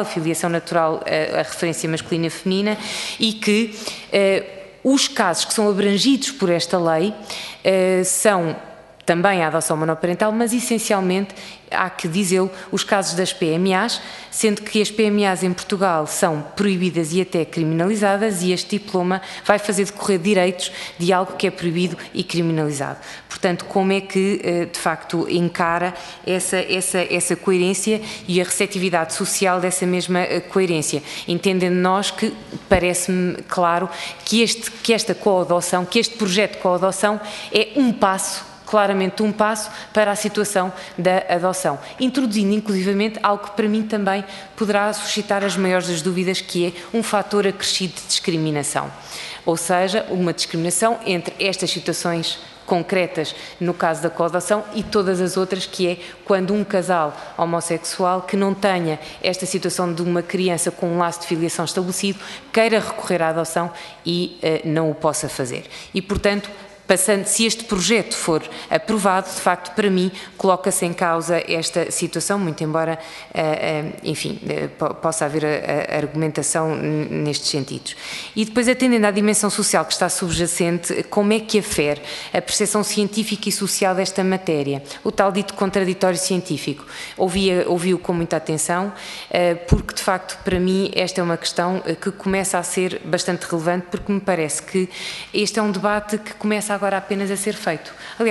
a referência masculina e feminina, e que os casos que são abrangidos por esta lei são também a adoção monoparental, mas essencialmente, há que dizê-lo, os casos das PMAs, sendo que as PMAs em Portugal são proibidas e até criminalizadas, e este diploma vai fazer decorrer direitos de algo que é proibido e criminalizado. Portanto, como é que, de facto, encara essa coerência e a receptividade social dessa mesma coerência? Entendendo nós que, parece-me claro, que esta coadoção, que este projeto de coadoção é um passo, claramente um passo para a situação da adoção, introduzindo inclusivamente algo que para mim também poderá suscitar as maiores das dúvidas, que é um fator acrescido de discriminação, ou seja, uma discriminação entre estas situações concretas no caso da coadoção e todas as outras, que é quando um casal homossexual que não tenha esta situação de uma criança com um laço de filiação estabelecido queira recorrer à adoção e não o possa fazer. E, portanto, se este projeto for aprovado, de facto, para mim, coloca-se em causa esta situação, muito embora, enfim, possa haver a argumentação nestes sentidos. E depois, atendendo à dimensão social que está subjacente, como é que afere a percepção científica e social desta matéria? O tal dito contraditório científico. Ouvi-o com muita atenção, porque, de facto, para mim, esta é uma questão que começa a ser bastante relevante, porque me parece que este é um debate que começa agora apenas a ser feito. Aliás,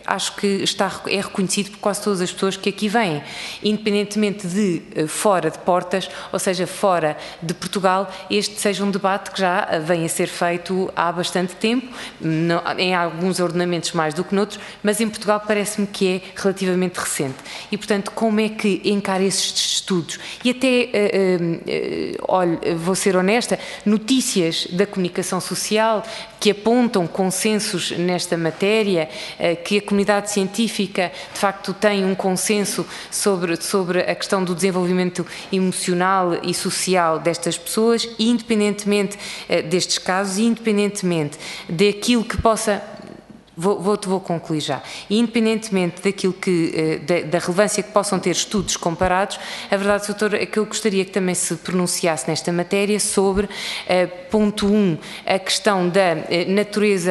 acho que é reconhecido por quase todas as pessoas que aqui vêm, independentemente de fora de portas, ou seja, fora de Portugal, este seja um debate que já vem a ser feito há bastante tempo, em alguns ordenamentos mais do que noutros, mas em Portugal parece-me que é relativamente recente. E, portanto, como é que encara esses estudos? E até, olha, vou ser honesta, notícias da comunicação social que apontam consensos nesta matéria, que a comunidade científica, de facto, tem um consenso sobre a questão do desenvolvimento emocional e social destas pessoas, e independentemente destes casos, e independentemente daquilo que possa... Vou concluir já. E independentemente daquilo da relevância que possam ter estudos comparados, a verdade, doutor, é que eu gostaria que também se pronunciasse nesta matéria sobre, ponto 1, a questão da natureza,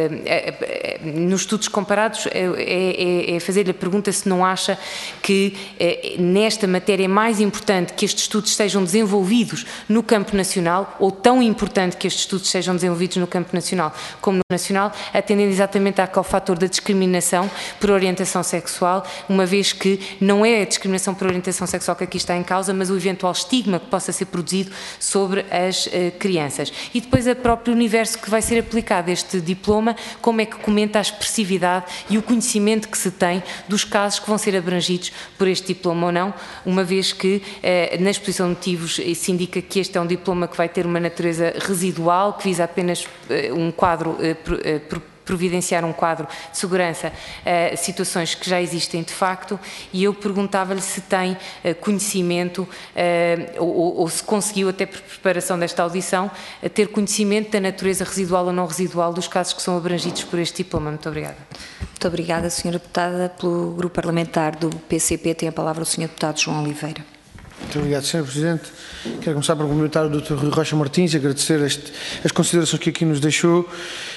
nos estudos comparados, é fazer-lhe a pergunta se não acha que nesta matéria é mais importante que estes estudos sejam desenvolvidos no campo nacional, ou tão importante que estes estudos sejam desenvolvidos no campo nacional como no nacional, atendendo exatamente àquele fator da discriminação por orientação sexual, uma vez que não é a discriminação por orientação sexual que aqui está em causa, mas o eventual estigma que possa ser produzido sobre as crianças. E depois o próprio universo que vai ser aplicado a este diploma, como é que comenta a expressividade e o conhecimento que se tem dos casos que vão ser abrangidos por este diploma ou não, uma vez que na exposição de motivos se indica que este é um diploma que vai ter uma natureza residual, que visa apenas um quadro providenciar um quadro de segurança, situações que já existem de facto, e eu perguntava-lhe se tem conhecimento, ou se conseguiu, até por preparação desta audição, ter conhecimento da natureza residual ou não residual dos casos que são abrangidos por este diploma. Muito obrigada. Muito obrigada, Sra. Deputada. Pelo Grupo Parlamentar do PCP tem a palavra o Sr. Deputado João Oliveira. Muito obrigado, Sr. Presidente. Quero começar por cumprimentar o Dr. Rui Rocha Martins e agradecer as considerações que aqui nos deixou.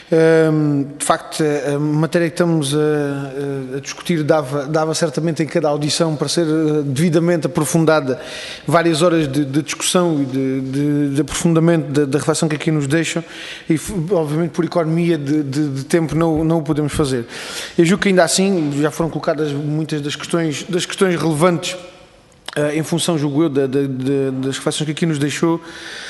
De facto, a matéria que estamos a discutir dava certamente em cada audição para ser devidamente aprofundada várias horas de discussão e de aprofundamento da reflexão que aqui nos deixam, e obviamente por economia de tempo não o podemos fazer. Eu julgo que ainda assim já foram colocadas muitas das questões relevantes em função, julgo eu, das reflexões que aqui nos deixou.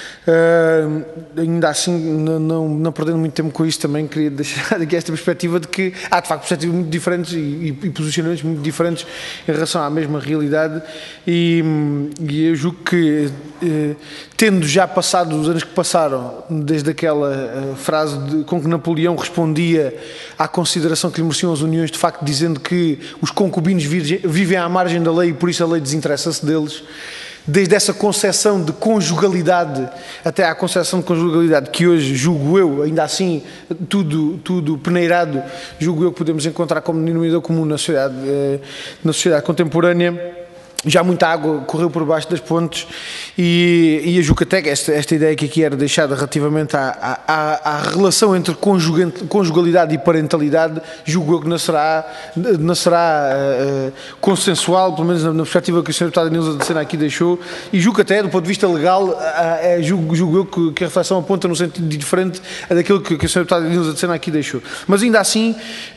Ainda assim, não perdendo muito tempo com isso, também queria deixar aqui esta perspectiva de que há de facto perspectivas muito diferentes e posicionamentos muito diferentes em relação à mesma realidade, e eu julgo que, tendo já passado os anos que passaram, desde aquela frase com que Napoleão respondia à consideração que lhe mereciam as uniões, de facto dizendo que os concubinos vivem à margem da lei e por isso a lei desinteressa-se deles, desde essa concepção de conjugalidade até à concepção de conjugalidade que hoje, julgo eu, ainda assim, tudo peneirado, julgo eu que podemos encontrar como denominador comum na sociedade contemporânea. Já muita água correu por baixo das pontes, e eu julgo até que esta ideia que aqui era deixada relativamente à relação entre conjugalidade e parentalidade, julgo eu que nascerá consensual, pelo menos na perspectiva que a Sra. Deputada Nilza de Sena aqui deixou, e julgo até, do ponto de vista legal, julgo eu que a reflexão aponta no sentido diferente daquilo que a Sra. Deputada Nilza de Sena aqui deixou. Mas ainda assim,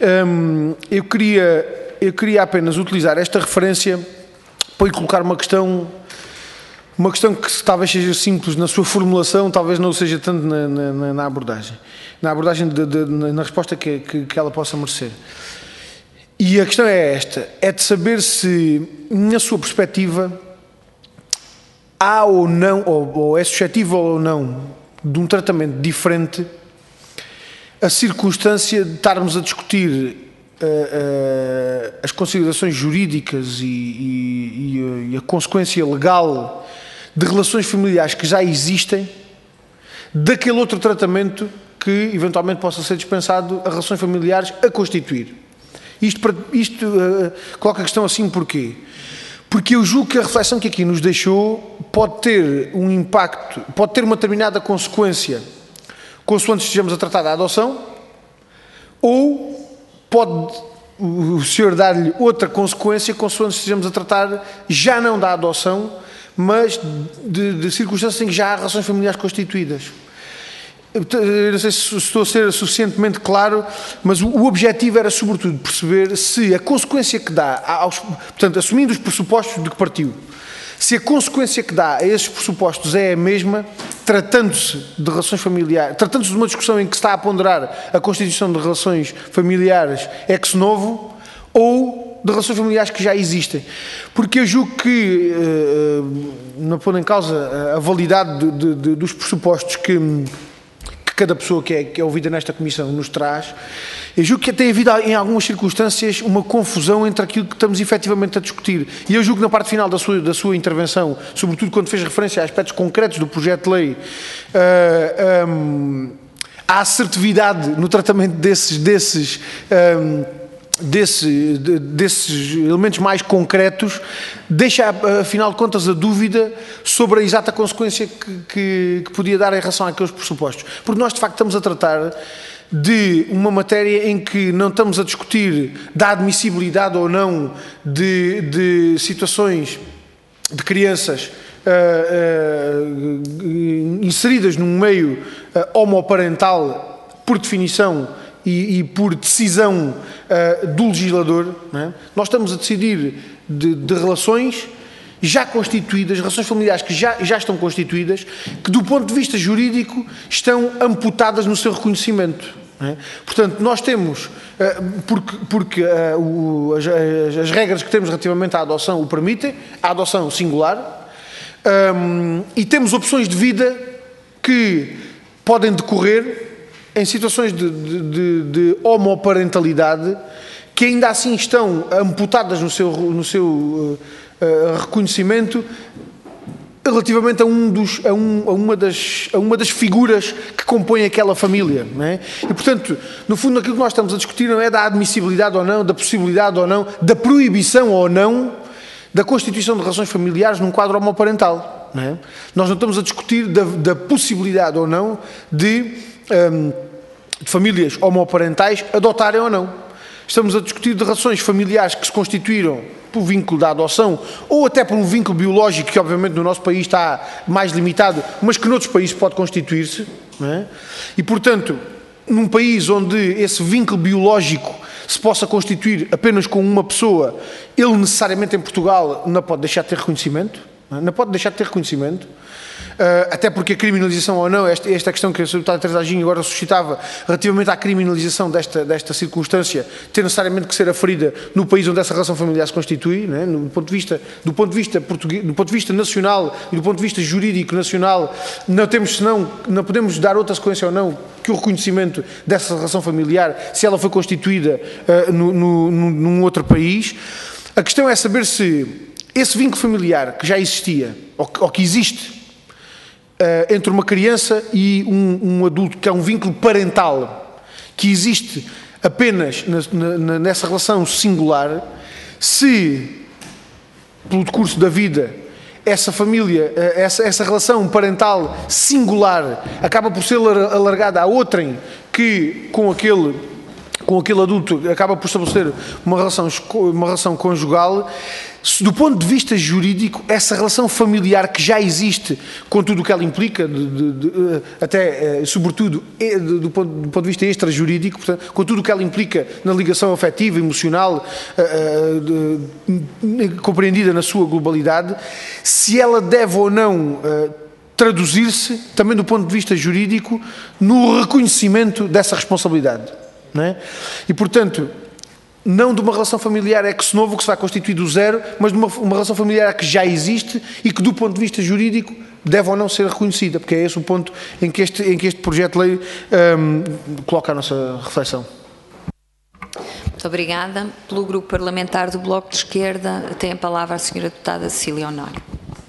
eu queria apenas utilizar esta referência para lhe colocar uma questão que talvez seja simples na sua formulação, talvez não seja tanto na abordagem, na resposta que ela possa merecer. E a questão é esta, é de saber se, na sua perspectiva, há ou não, ou é suscetível ou não, de um tratamento diferente a circunstância de estarmos a discutir as considerações jurídicas e a consequência legal de relações familiares que já existem, daquele outro tratamento que eventualmente possa ser dispensado a relações familiares a constituir. Isto coloca a questão assim porquê? Porque eu julgo que a reflexão que aqui nos deixou pode ter um impacto, pode ter uma determinada consequência consoante estejamos a tratar da adoção, ou pode o senhor dar-lhe outra consequência consoante estejamos a tratar já não da adoção, mas de circunstâncias em que já há relações familiares constituídas. Eu não sei se estou a ser suficientemente claro, mas o objetivo era, sobretudo, perceber se a consequência que dá, portanto, assumindo os pressupostos de que partiu, se a consequência que dá a esses pressupostos é a mesma, tratando-se de relações familiares, tratando-se de uma discussão em que se está a ponderar a constituição de relações familiares ex novo, ou de relações familiares que já existem. Porque eu julgo que, não pondo em causa a validade dos pressupostos que cada pessoa que é ouvida nesta comissão nos traz, eu julgo que tem havido em algumas circunstâncias uma confusão entre aquilo que estamos efetivamente a discutir. E eu julgo que na parte final da sua intervenção, sobretudo quando fez referência a aspectos concretos do projeto de lei, a assertividade no tratamento desses elementos mais concretos, deixa, afinal de contas, a dúvida sobre a exata consequência que podia dar em relação àqueles pressupostos. Porque nós, de facto, estamos a tratar de uma matéria em que não estamos a discutir da admissibilidade ou não de situações de crianças inseridas num meio homoparental, por definição, e por decisão do legislador, não é? Nós estamos a decidir de relações já constituídas, relações familiares que já estão constituídas, que do ponto de vista jurídico estão amputadas no seu reconhecimento. Não é? Portanto, nós temos, porque as regras que temos relativamente à adoção o permitem, a adoção singular, e temos opções de vida que podem decorrer em situações de homoparentalidade que ainda assim estão amputadas no seu reconhecimento relativamente a uma das figuras que compõem aquela família, não é? E, portanto, no fundo, aquilo que nós estamos a discutir não é da admissibilidade ou não, da possibilidade ou não, da proibição ou não da constituição de relações familiares num quadro homoparental, não é? Nós não estamos a discutir da possibilidade ou não de famílias homoparentais adotarem ou não. Estamos a discutir de relações familiares que se constituíram por vínculo da adoção ou até por um vínculo biológico que obviamente no nosso país está mais limitado, mas que noutros países pode constituir-se, não é? E portanto, num país onde esse vínculo biológico se possa constituir apenas com uma pessoa, ele necessariamente em Portugal não pode deixar de ter reconhecimento, não pode deixar de ter reconhecimento. Até porque a criminalização ou não, esta questão que a Sra. Teresa Agim agora suscitava relativamente à criminalização desta circunstância, ter necessariamente que ser aferida no país onde essa relação familiar se constitui, não é? Do ponto de vista português, do ponto de vista nacional e do ponto de vista jurídico nacional, não podemos dar outra sequência ou não que o reconhecimento dessa relação familiar, se ela foi constituída num outro país. A questão é saber se esse vínculo familiar que já existia, ou que existe, entre uma criança e um adulto, que é um vínculo parental, que existe apenas nessa relação singular, se, pelo decurso da vida, essa família, essa relação parental singular acaba por ser alargada a outrem que, com aquele adulto, acaba por estabelecer uma relação conjugal. Do ponto de vista jurídico, essa relação familiar que já existe, com tudo o que ela implica, até sobretudo do ponto de vista extrajurídico, portanto, com tudo o que ela implica na ligação afetiva, emocional, compreendida na sua globalidade, se ela deve ou não traduzir-se, também do ponto de vista jurídico, no reconhecimento dessa responsabilidade. Não é? E, portanto, não de uma relação familiar ex novo que se vai constituir do zero, mas de uma relação familiar que já existe e que, do ponto de vista jurídico, deve ou não ser reconhecida, porque é esse o ponto em que este projeto de lei coloca a nossa reflexão. Muito obrigada. Pelo Grupo Parlamentar do Bloco de Esquerda, tem a palavra a Sra. Deputada Cecília Honório.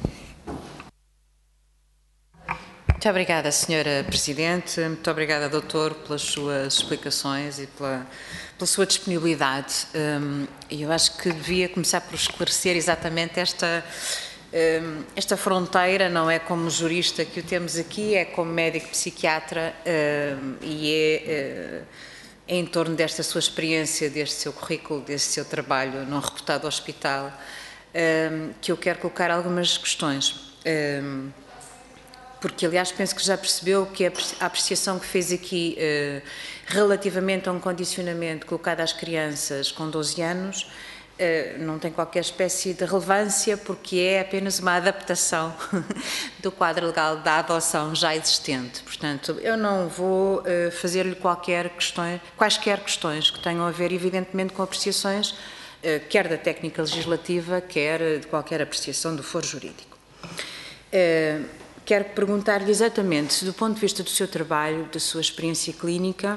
Muito obrigada, Sra. Presidente. Muito obrigada, Doutor, pelas suas explicações e pela sua disponibilidade. Eu acho que devia começar por esclarecer exatamente esta fronteira, não é como jurista que o temos aqui, é como médico psiquiatra e é em torno desta sua experiência, deste seu currículo, deste seu trabalho num reputado hospital, que eu quero colocar algumas questões. porque aliás penso que já percebeu que a apreciação que fez aqui relativamente a um condicionamento colocado às crianças com 12 anos não tem qualquer espécie de relevância, porque é apenas uma adaptação do quadro legal da adoção já existente. Portanto, eu não vou fazer-lhe quaisquer questões que tenham a ver, evidentemente, com apreciações, quer da técnica legislativa, quer de qualquer apreciação do foro jurídico. Quero perguntar-lhe exatamente se, do ponto de vista do seu trabalho, da sua experiência clínica,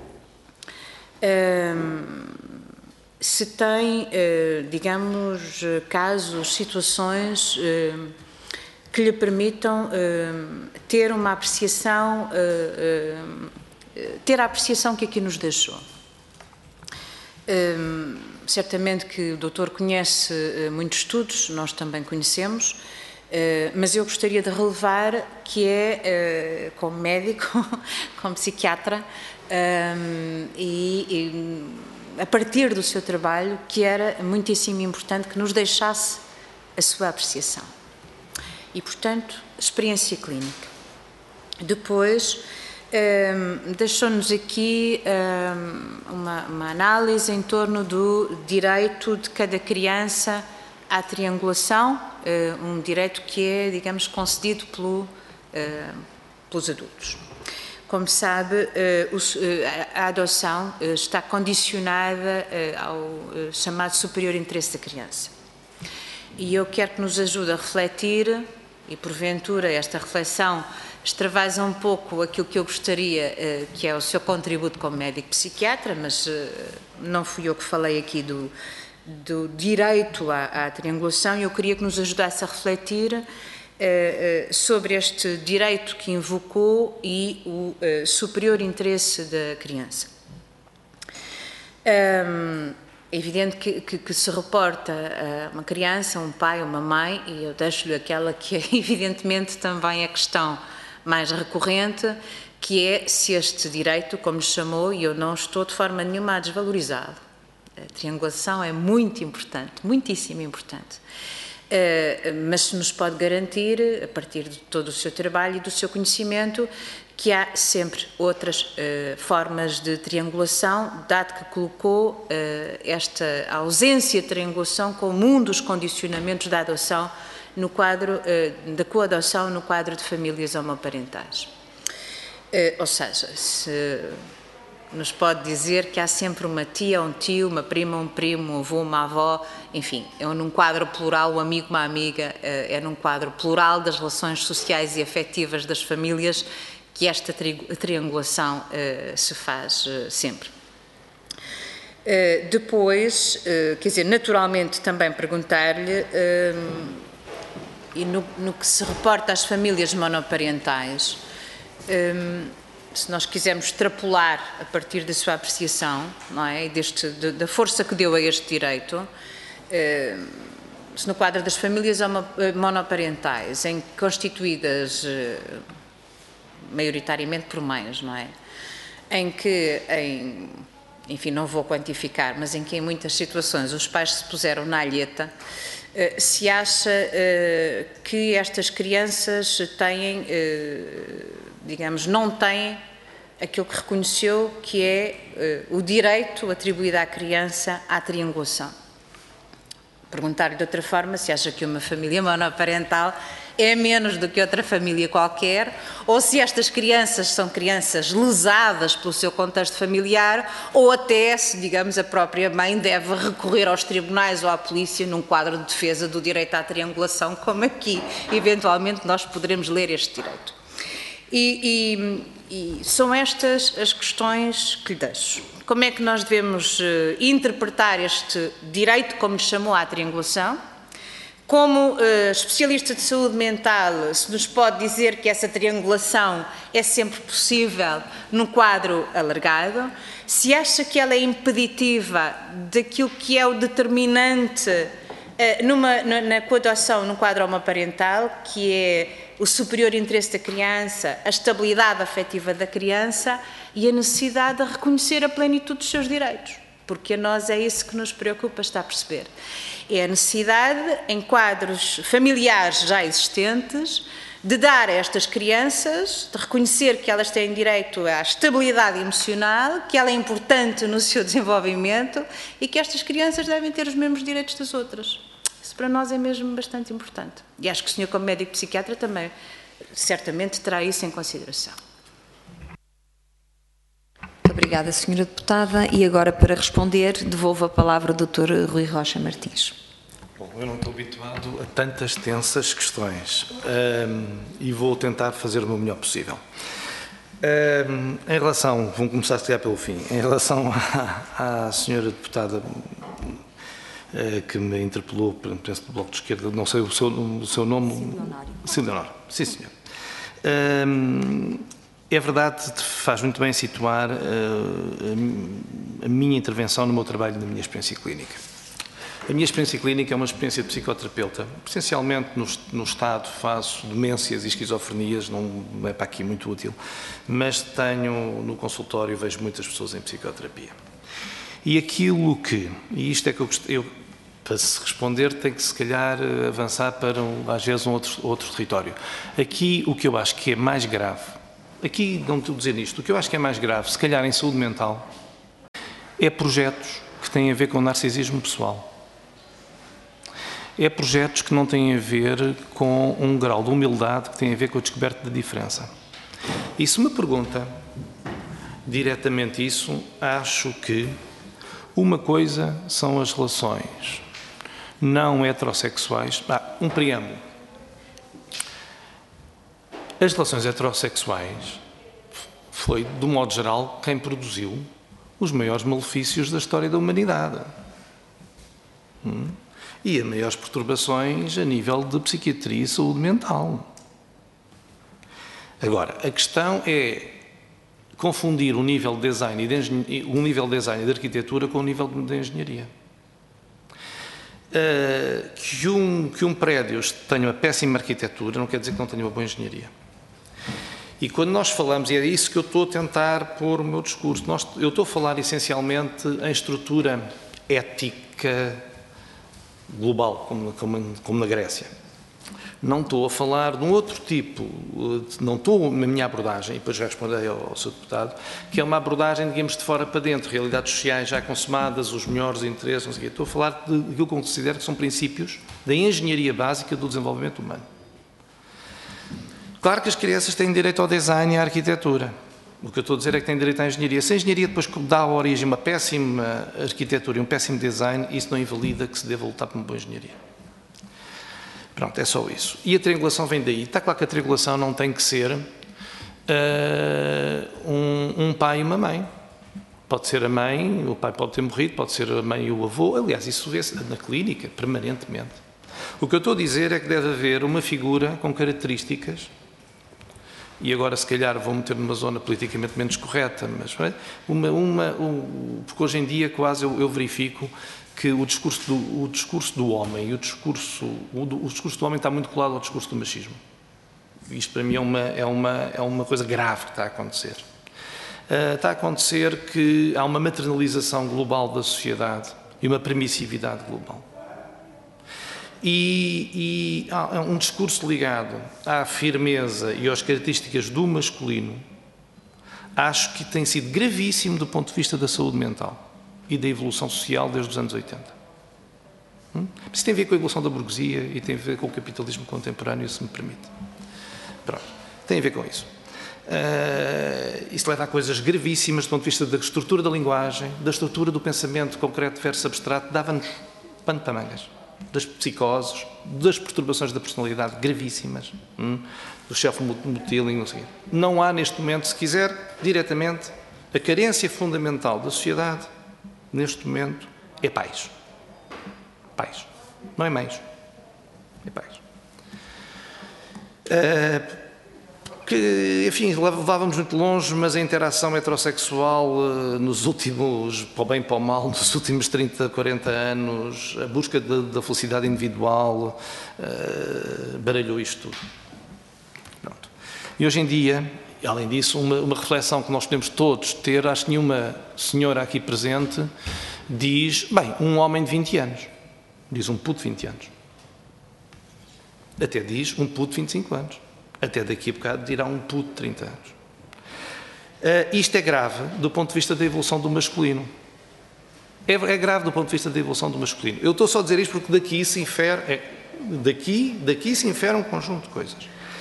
se tem, digamos, casos, situações que lhe permitam ter uma apreciação, ter a apreciação que aqui nos deixou. Certamente que o doutor conhece muitos estudos, nós também conhecemos, mas eu gostaria de relevar que é, como médico, como psiquiatra, a partir do seu trabalho, que era muitíssimo importante que nos deixasse a sua apreciação. E, portanto, experiência clínica. Depois, deixou-nos aqui uma análise em torno do direito de cada criança à triangulação, um direito que é, digamos, concedido pelos adultos. Como sabe, a adoção está condicionada ao chamado superior interesse da criança. E eu quero que nos ajude a refletir, e porventura esta reflexão extravasa um pouco aquilo que eu gostaria, que é o seu contributo como médico psiquiatra, mas não fui eu que falei aqui do direito à triangulação, e eu queria que nos ajudasse a refletir sobre este direito que invocou e o superior interesse da criança. É evidente que se reporta a uma criança, um pai, uma mãe, e eu deixo-lhe aquela que é evidentemente também a questão mais recorrente, que é se este direito, como lhe chamou, e eu não estou de forma nenhuma a desvalorizá-lo. A triangulação é muito importante, muitíssimo importante. Mas se nos pode garantir, a partir de todo o seu trabalho e do seu conhecimento, que há sempre outras formas de triangulação, dado que colocou esta ausência de triangulação como um dos condicionamentos da adoção no quadro da coadoção no quadro de famílias homoparentais. Ou seja, se nos pode dizer que há sempre uma tia, um tio, uma prima, um primo, um avô, uma avó, enfim, é num quadro plural, um amigo, uma amiga, é num quadro plural das relações sociais e afetivas das famílias que esta triangulação se faz sempre. Depois, quer dizer, naturalmente também perguntar-lhe, e no que se reporta às famílias monoparentais, se nós quisermos extrapolar a partir da sua apreciação, não é, da força que deu a este direito, se no quadro das famílias monoparentais, constituídas maioritariamente por mães, não é, em que, enfim, não vou quantificar, mas em que em muitas situações os pais se puseram na alheta, se acha que estas crianças têm, digamos, não têm aquilo que reconheceu que é o direito atribuído à criança à triangulação. Perguntar-lhe de outra forma se acha que uma família monoparental é menos do que outra família qualquer, ou se estas crianças são crianças lesadas pelo seu contexto familiar, ou até se, digamos, a própria mãe deve recorrer aos tribunais ou à polícia num quadro de defesa do direito à triangulação, como aqui, eventualmente, nós poderemos ler este direito. E são estas as questões que lhe deixo. Como é que nós devemos interpretar este direito, como lhe chamou, à triangulação? Como especialista de saúde mental, se nos pode dizer que essa triangulação é sempre possível num quadro alargado, se acha que ela é impeditiva daquilo que é o determinante na coadoção num quadro homoparental, que é o superior interesse da criança, a estabilidade afetiva da criança e a necessidade de reconhecer a plenitude dos seus direitos, porque a nós é isso que nos preocupa, está a perceber. É a necessidade, em quadros familiares já existentes, de dar a estas crianças, de reconhecer que elas têm direito à estabilidade emocional, que ela é importante no seu desenvolvimento e que estas crianças devem ter os mesmos direitos das outras. Isso para nós é mesmo bastante importante. E acho que o senhor, como médico psiquiatra, também certamente terá isso em consideração. Muito obrigada, Sra. Deputada. E agora, para responder, devolvo a palavra ao Dr. Rui Rocha Martins. Bom, eu não estou habituado a tantas tensas questões e vou tentar fazer o meu melhor possível. Em relação, vamos começar a calhar pelo fim, em relação à senhora deputada que me interpelou, penso do Bloco de Esquerda, não sei o seu nome. Silvio Honório. Sim, senhor. É verdade, faz muito bem situar a minha intervenção no meu trabalho, na minha experiência clínica. A minha experiência clínica é uma experiência de psicoterapeuta. Essencialmente no Estado faço demências e esquizofrenias, não é para aqui muito útil, mas tenho no consultório, vejo muitas pessoas em psicoterapia. E aquilo que, e isto é que eu para se responder tem que se calhar avançar para às vezes um outro território. Aqui o que eu acho que é mais grave, aqui não estou a dizer isto, o que eu acho que é mais grave, se calhar em saúde mental, é projetos que têm a ver com narcisismo pessoal. É projetos que não têm a ver com um grau de humildade que tem a ver com a descoberta da diferença. E se me pergunta diretamente isso, acho que uma coisa são as relações não heterossexuais. Um preâmbulo. As relações heterossexuais foi, de um modo geral, quem produziu os maiores malefícios da história da humanidade. E as maiores perturbações a nível de psiquiatria e saúde mental. Agora, a questão é confundir o nível de design e de arquitetura com o nível de engenharia. Que um prédio tenha uma péssima arquitetura não quer dizer que não tenha uma boa engenharia. E quando nós falamos, e é isso que eu estou a tentar pôr o meu discurso, eu estou a falar essencialmente em estrutura ética global, como na Grécia. Não estou a falar de um outro tipo, não estou na minha abordagem, e depois já responderei ao Sr. Deputado, que é uma abordagem, digamos, de fora para dentro, realidades sociais já consumadas, os melhores interesses, não sei o quê. Estou a falar daquilo que eu considero que são princípios da engenharia básica do desenvolvimento humano. Claro que as crianças têm direito ao design e à arquitetura. O que eu estou a dizer é que têm direito à engenharia. Se a engenharia depois dá origem a uma péssima arquitetura e um péssimo design, isso não invalida que se deva lutar por uma boa engenharia. Pronto, é só isso. E a triangulação vem daí. Está claro que a triangulação não tem que ser um pai e uma mãe. Pode ser a mãe, o pai pode ter morrido, pode ser a mãe e o avô. Aliás, isso vê-se na clínica, permanentemente. O que eu estou a dizer é que deve haver uma figura com características, e agora se calhar vou meter numa zona politicamente menos correta, mas porque hoje em dia quase eu verifico que o discurso do homem e o discurso do homem está muito colado ao discurso do machismo. Isto para mim é uma coisa grave que está a acontecer. Está a acontecer que há uma maternalização global da sociedade e uma permissividade global. E há um discurso ligado à firmeza e às características do masculino, acho que tem sido gravíssimo do ponto de vista da saúde mental e da evolução social desde os anos 80. Isso tem a ver com a evolução da burguesia e tem a ver com o capitalismo contemporâneo, se me permite. Pronto, tem a ver com isso. Isso leva a coisas gravíssimas do ponto de vista da estrutura da linguagem, da estrutura do pensamento concreto versus abstrato, dava-nos pano para mangas. Das psicoses, das perturbações da personalidade gravíssimas, do self-mutiling, não sei. Não há neste momento, se quiser, diretamente, a carência fundamental da sociedade, neste momento, é pais. Pais. Não é mães. É pais. Que, enfim, levávamos muito longe, mas a interação heterossexual nos últimos, para o bem e para o mal, nos últimos 30, 40 anos, a busca da felicidade individual, baralhou isto tudo. Pronto. E hoje em dia, além disso, uma reflexão que nós podemos todos ter, acho que nenhuma senhora aqui presente diz, bem, um homem de 20 anos, diz um puto de 20 anos. Até diz um puto de 25 anos. até daqui a bocado dirá um puto de 30 anos. Isto é grave do ponto de vista da evolução do masculino. É grave do ponto de vista da evolução do masculino. Eu estou só a dizer isto porque daqui se infere, daqui se infere um conjunto de coisas.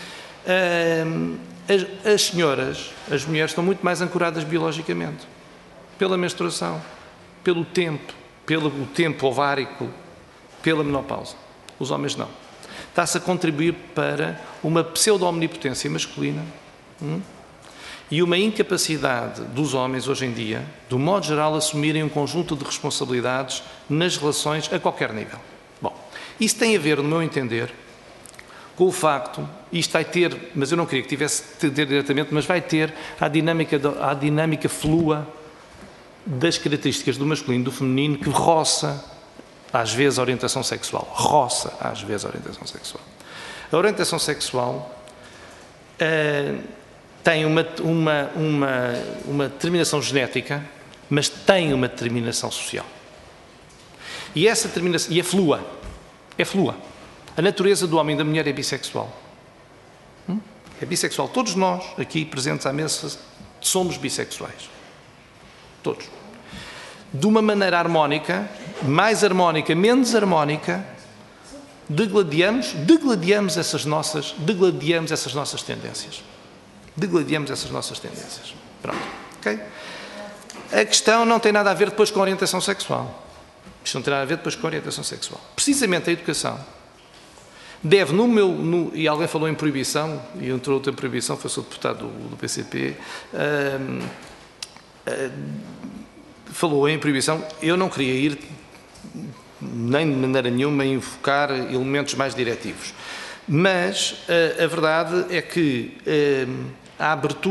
As senhoras, as mulheres, estão muito mais ancoradas biologicamente, pela menstruação, pelo tempo ovárico, pela menopausa. Os homens não. Está-se a contribuir para uma pseudo-omnipotência masculina e uma incapacidade dos homens hoje em dia, do modo geral, assumirem um conjunto de responsabilidades nas relações a qualquer nível. Bom, isso tem a ver, no meu entender, com o facto, isto vai ter, mas eu não queria que tivesse de ter diretamente, mas vai ter a dinâmica flua das características do masculino e do feminino que roça, às vezes, a orientação sexual. A orientação sexual tem uma determinação genética, mas tem uma determinação social. E essa determinação, é flua. A natureza do homem e da mulher é bissexual. É bissexual. Todos nós, aqui presentes à mesa, somos bissexuais. Todos. De uma maneira harmónica, mais harmónica, menos harmónica, degladiamos essas nossas tendências. Pronto. Ok? A questão não tem nada a ver depois com a orientação sexual. Isto não tem nada a ver depois com a orientação sexual. Precisamente a educação deve, e alguém falou em proibição, e entrou outra proibição, foi o seu deputado do PCP, falou em proibição. Eu não queria ir, nem de maneira nenhuma, a invocar elementos mais diretivos. Mas a verdade é que a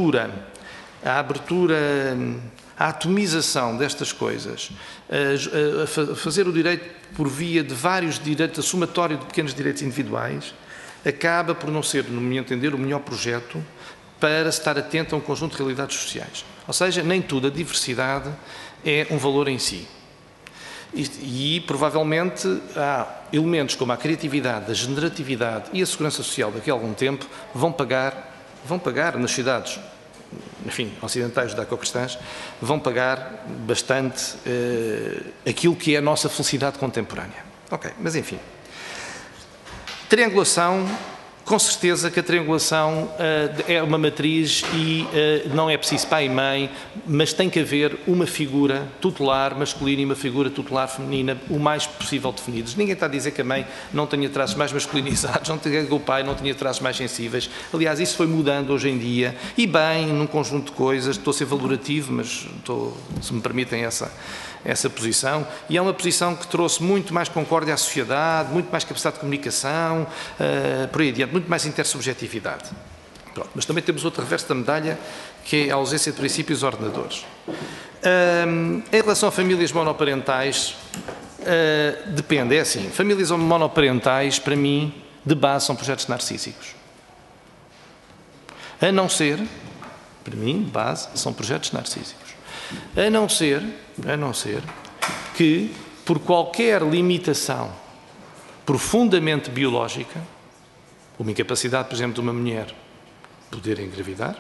atomização destas coisas, fazer o direito por via de vários direitos, a somatório de pequenos direitos individuais, acaba por não ser, no meu entender, o melhor projeto para estar atento a um conjunto de realidades sociais. Ou seja, nem tudo, a diversidade é um valor em si. E provavelmente há elementos como a criatividade, a generatividade e a segurança social daqui a algum tempo vão pagar nas cidades, enfim, ocidentais judaco-cristãs, vão pagar bastante aquilo que é a nossa felicidade contemporânea. Ok, mas enfim. Triangulação, com certeza que a triangulação é uma matriz e não é preciso pai e mãe, mas tem que haver uma figura tutelar masculina e uma figura tutelar feminina o mais possível definidos. Ninguém está a dizer que a mãe não tenha traços mais masculinizados, não tenha que o pai não tenha traços mais sensíveis. Aliás, isso foi mudando hoje em dia e bem, num conjunto de coisas. Estou a ser valorativo, mas se me permitem essa posição, e é uma posição que trouxe muito mais concórdia à sociedade, muito mais capacidade de comunicação, por aí adiante, muito mais intersubjetividade. Pronto, mas também temos outro reverso da medalha, que é a ausência de princípios ordenadores. Em relação a famílias monoparentais, depende, é assim, famílias monoparentais, para mim, de base, são projetos narcísicos. A não ser, para mim, de base, são projetos narcísicos. A não ser que, por qualquer limitação profundamente biológica, uma incapacidade, por exemplo, de uma mulher poder engravidar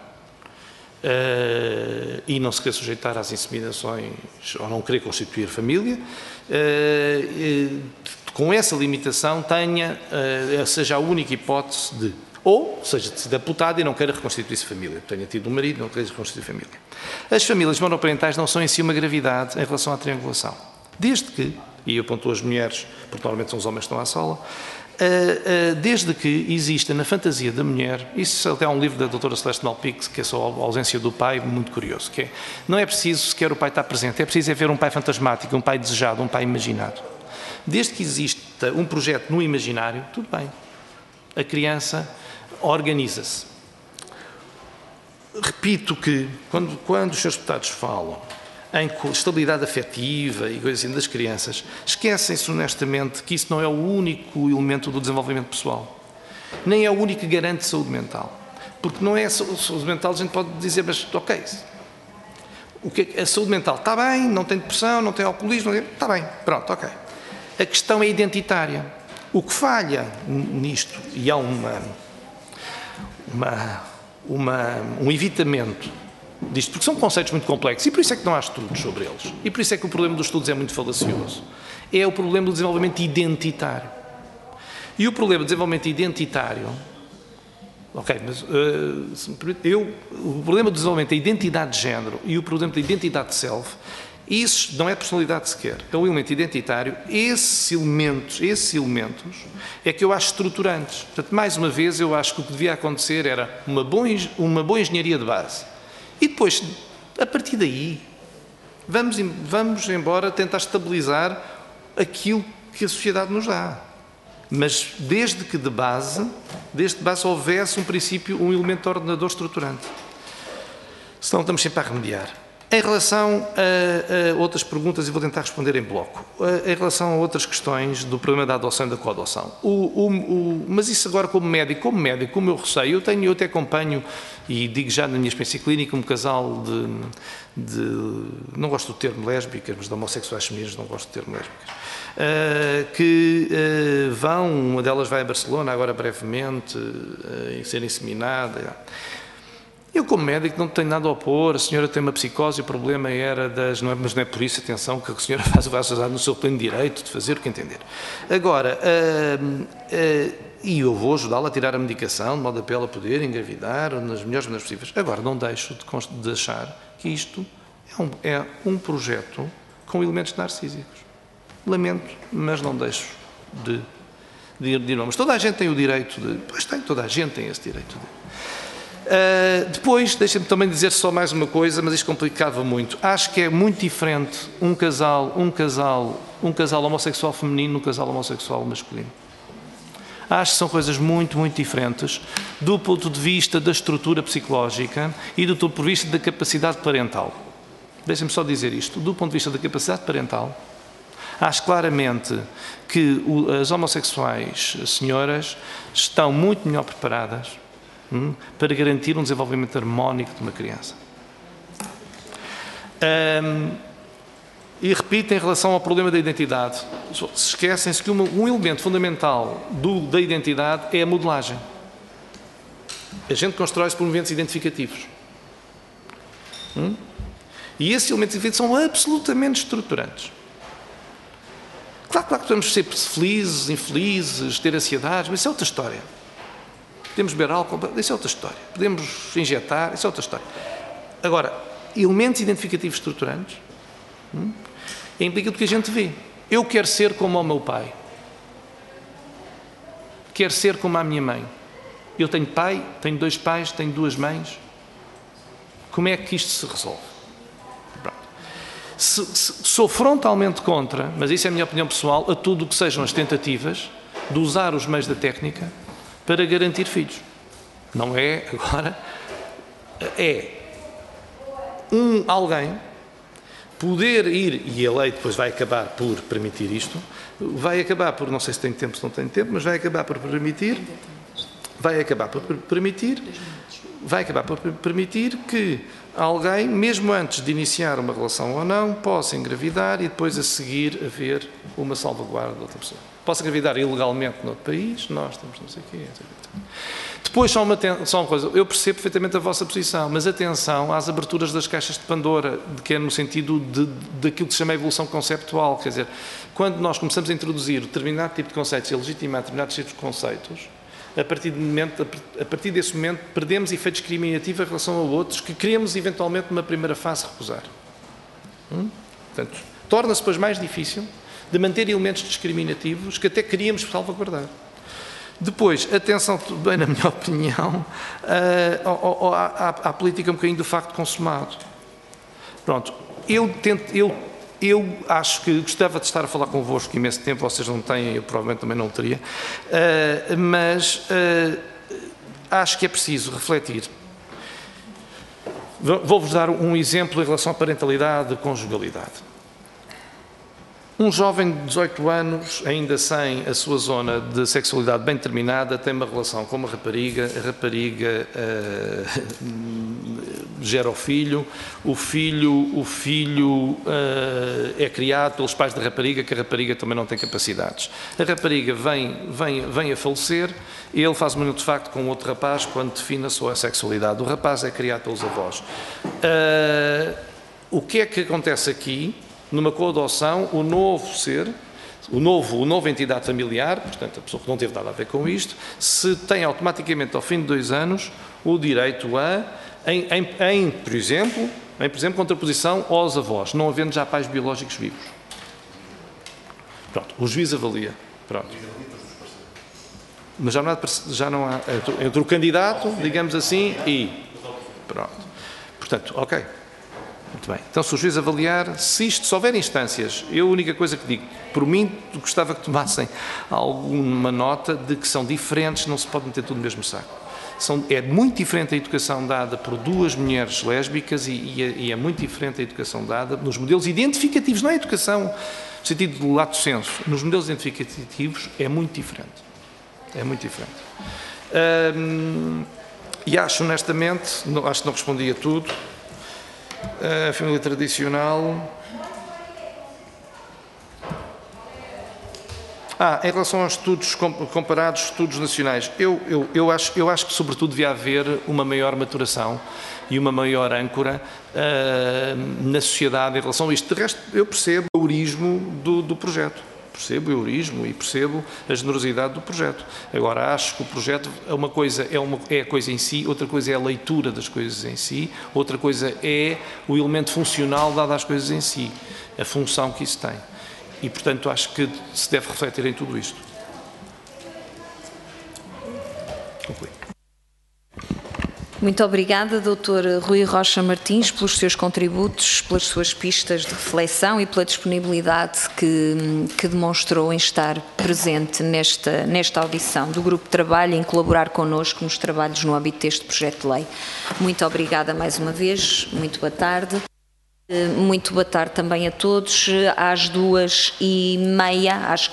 e não se querer sujeitar às inseminações ou não querer constituir família, com essa limitação seja a única hipótese de, ou seja deputada e não queira reconstituir-se família, tenha tido um marido e não queira reconstituir família. As famílias monoparentais não são em si uma gravidade em relação à triangulação. Desde que, e eu pontuo as mulheres, porque normalmente são os homens que estão à sola, desde que exista na fantasia da mulher, isso até há um livro da doutora Celeste Malpique, que é só a ausência do pai, muito curioso, que é, não é preciso sequer o pai estar presente, é preciso ver um pai fantasmático, um pai desejado, um pai imaginado. Desde que exista um projeto no imaginário, tudo bem. A criança organiza-se. Repito que, quando os seus deputados falam em estabilidade afetiva e coisas assim das crianças, esquecem-se honestamente que isso não é o único elemento do desenvolvimento pessoal. Nem é o único garante de saúde mental. Porque não é a saúde mental, a gente pode dizer, mas ok, a saúde mental está bem, não tem depressão, não tem alcoolismo, está bem, pronto, ok. A questão é identitária. O que falha nisto, e há um evitamento disto, porque são conceitos muito complexos e por isso é que não há estudos sobre eles. E por isso é que o problema dos estudos é muito falacioso. É o problema do desenvolvimento identitário. E o problema do desenvolvimento identitário... Ok, mas o problema do desenvolvimento da identidade de género e o problema da identidade de self, isso não é personalidade sequer, é o elemento identitário. Esses elementos é que eu acho estruturantes. Portanto, mais uma vez, eu acho que o que devia acontecer era uma boa engenharia de base. E depois, a partir daí, vamos embora tentar estabilizar aquilo que a sociedade nos dá. Mas desde que de base houvesse um princípio, um elemento ordenador estruturante. Senão estamos sempre a remediar. Em relação a outras perguntas, e vou tentar responder em bloco, em relação a outras questões do problema da adoção e da coadoção. Mas isso agora como médico, como eu receio, eu até acompanho, e digo já na minha experiência clínica, um casal não gosto do termo lésbicas, mas de homossexuais femininos, não gosto do termo lésbicas, que uma delas vai a Barcelona agora brevemente, ser inseminada. Eu, como médico, não tenho nada a opor. A senhora tem uma psicose, o problema era mas não é por isso, atenção, que a senhora faz o vaso no seu pleno direito de fazer o que entender. Agora, e eu vou ajudá-la a tirar a medicação, de modo a ela poder engravidar nas melhores maneiras possíveis. Agora, não deixo de achar que isto é um projeto com elementos narcísicos. Lamento, mas não deixo de ir. Mas toda a gente tem o direito de... Pois tem, toda a gente tem esse direito de... Depois, deixa-me também dizer só mais uma coisa, mas isto complicava muito. Acho que é muito diferente um casal homossexual feminino e um casal homossexual masculino. Acho que são coisas muito, muito diferentes do ponto de vista da estrutura psicológica e do ponto de vista da capacidade parental. Deixa-me só dizer isto. Do ponto de vista da capacidade parental, acho claramente que as homossexuais senhoras estão muito melhor preparadas para garantir um desenvolvimento harmónico de uma criança. E repito, em relação ao problema da identidade, esquecem-se que um elemento fundamental da identidade é a modelagem. A gente constrói-se por movimentos identificativos. E esses elementos identificativos são absolutamente estruturantes. Claro que podemos ser felizes, infelizes, ter ansiedades, mas isso é outra história. Podemos beber álcool, isso é outra história. Podemos injetar, isso é outra história. Agora, elementos identificativos estruturantes implica do que a gente vê. Eu quero ser como o meu pai. Quero ser como a minha mãe. Eu tenho pai, tenho 2 pais, tenho 2 mães. Como é que isto se resolve? Pronto. Sou frontalmente contra, mas isso é a minha opinião pessoal, a tudo o que sejam as tentativas de usar os meios da técnica para garantir filhos. Não é agora, é alguém poder ir, e a lei depois vai acabar por permitir isto, vai acabar por, não sei se tem tempo, se não tem tempo, mas vai acabar por permitir que alguém, mesmo antes de iniciar uma relação ou não, possa engravidar e depois a seguir haver uma salvaguarda de outra pessoa. Possa engravidar ilegalmente noutro país, nós temos não sei o quê, etc. Depois, só uma coisa, eu percebo perfeitamente a vossa posição, mas atenção às aberturas das caixas de Pandora, que é no sentido daquilo que se chama evolução conceptual, quer dizer, quando nós começamos a introduzir determinado tipo de conceitos e a legitimar determinados tipos de conceitos, a partir desse momento perdemos efeito discriminativo em relação a outros que queremos eventualmente numa primeira fase recusar. Portanto, torna-se depois mais difícil de manter elementos discriminativos que até queríamos salvaguardar. Depois, atenção, bem na minha opinião, à política um bocadinho do facto consumado. Pronto, eu acho que gostava de estar a falar convosco imenso tempo, vocês não têm, eu provavelmente também não teria, mas acho que é preciso refletir. Vou-vos dar um exemplo em relação à parentalidade e conjugalidade. Um jovem de 18 anos, ainda sem a sua zona de sexualidade bem determinada, tem uma relação com uma rapariga, a rapariga gera o filho é criado pelos pais da rapariga, que a rapariga também não tem capacidades. A rapariga vem a falecer, ele faz um de facto com outro rapaz quando define a sua sexualidade. O rapaz é criado pelos avós. O que é que acontece aqui? Numa coadoção, o novo ser, a nova entidade familiar, portanto, a pessoa que não teve nada a ver com isto, se tem automaticamente, ao fim de 2 anos, o direito a, por exemplo, contraposição aos avós, não havendo já pais biológicos vivos. Pronto, o juiz avalia. Pronto. Mas já não há entre o candidato, digamos assim, e... Pronto. Portanto, ok. Muito bem. Então, se o juiz avaliar, se houver instâncias, eu a única coisa que digo, por mim, gostava que tomassem alguma nota de que são diferentes, não se pode meter tudo no mesmo saco. É muito diferente a educação dada por 2 mulheres lésbicas e é muito diferente a educação dada nos modelos identificativos, não é educação no sentido do lato sensu, nos modelos identificativos é muito diferente. É muito diferente. E acho, honestamente, acho que não respondi a tudo. A família tradicional. Em relação aos estudos comparados, estudos nacionais, eu acho que sobretudo devia haver uma maior maturação e uma maior âncora na sociedade em relação a isto. De resto, eu percebo o eurismo do projeto. Percebo o eurismo e percebo a generosidade do projeto. Agora, acho que o projeto é uma coisa, é a coisa em si, outra coisa é a leitura das coisas em si, outra coisa é o elemento funcional dado às coisas em si, a função que isso tem. E, portanto, acho que se deve refletir em tudo isto. Conclui. Muito obrigada, Dr. Rui Rocha Martins, pelos seus contributos, pelas suas pistas de reflexão e pela disponibilidade que demonstrou em estar presente nesta audição do Grupo de Trabalho, em colaborar connosco nos trabalhos no âmbito deste projeto de lei. Muito obrigada mais uma vez, muito boa tarde. Muito boa tarde também a todos. Às 2h30, às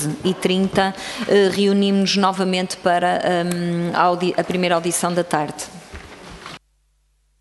14h30, reunimos-nos novamente para a primeira audição da tarde.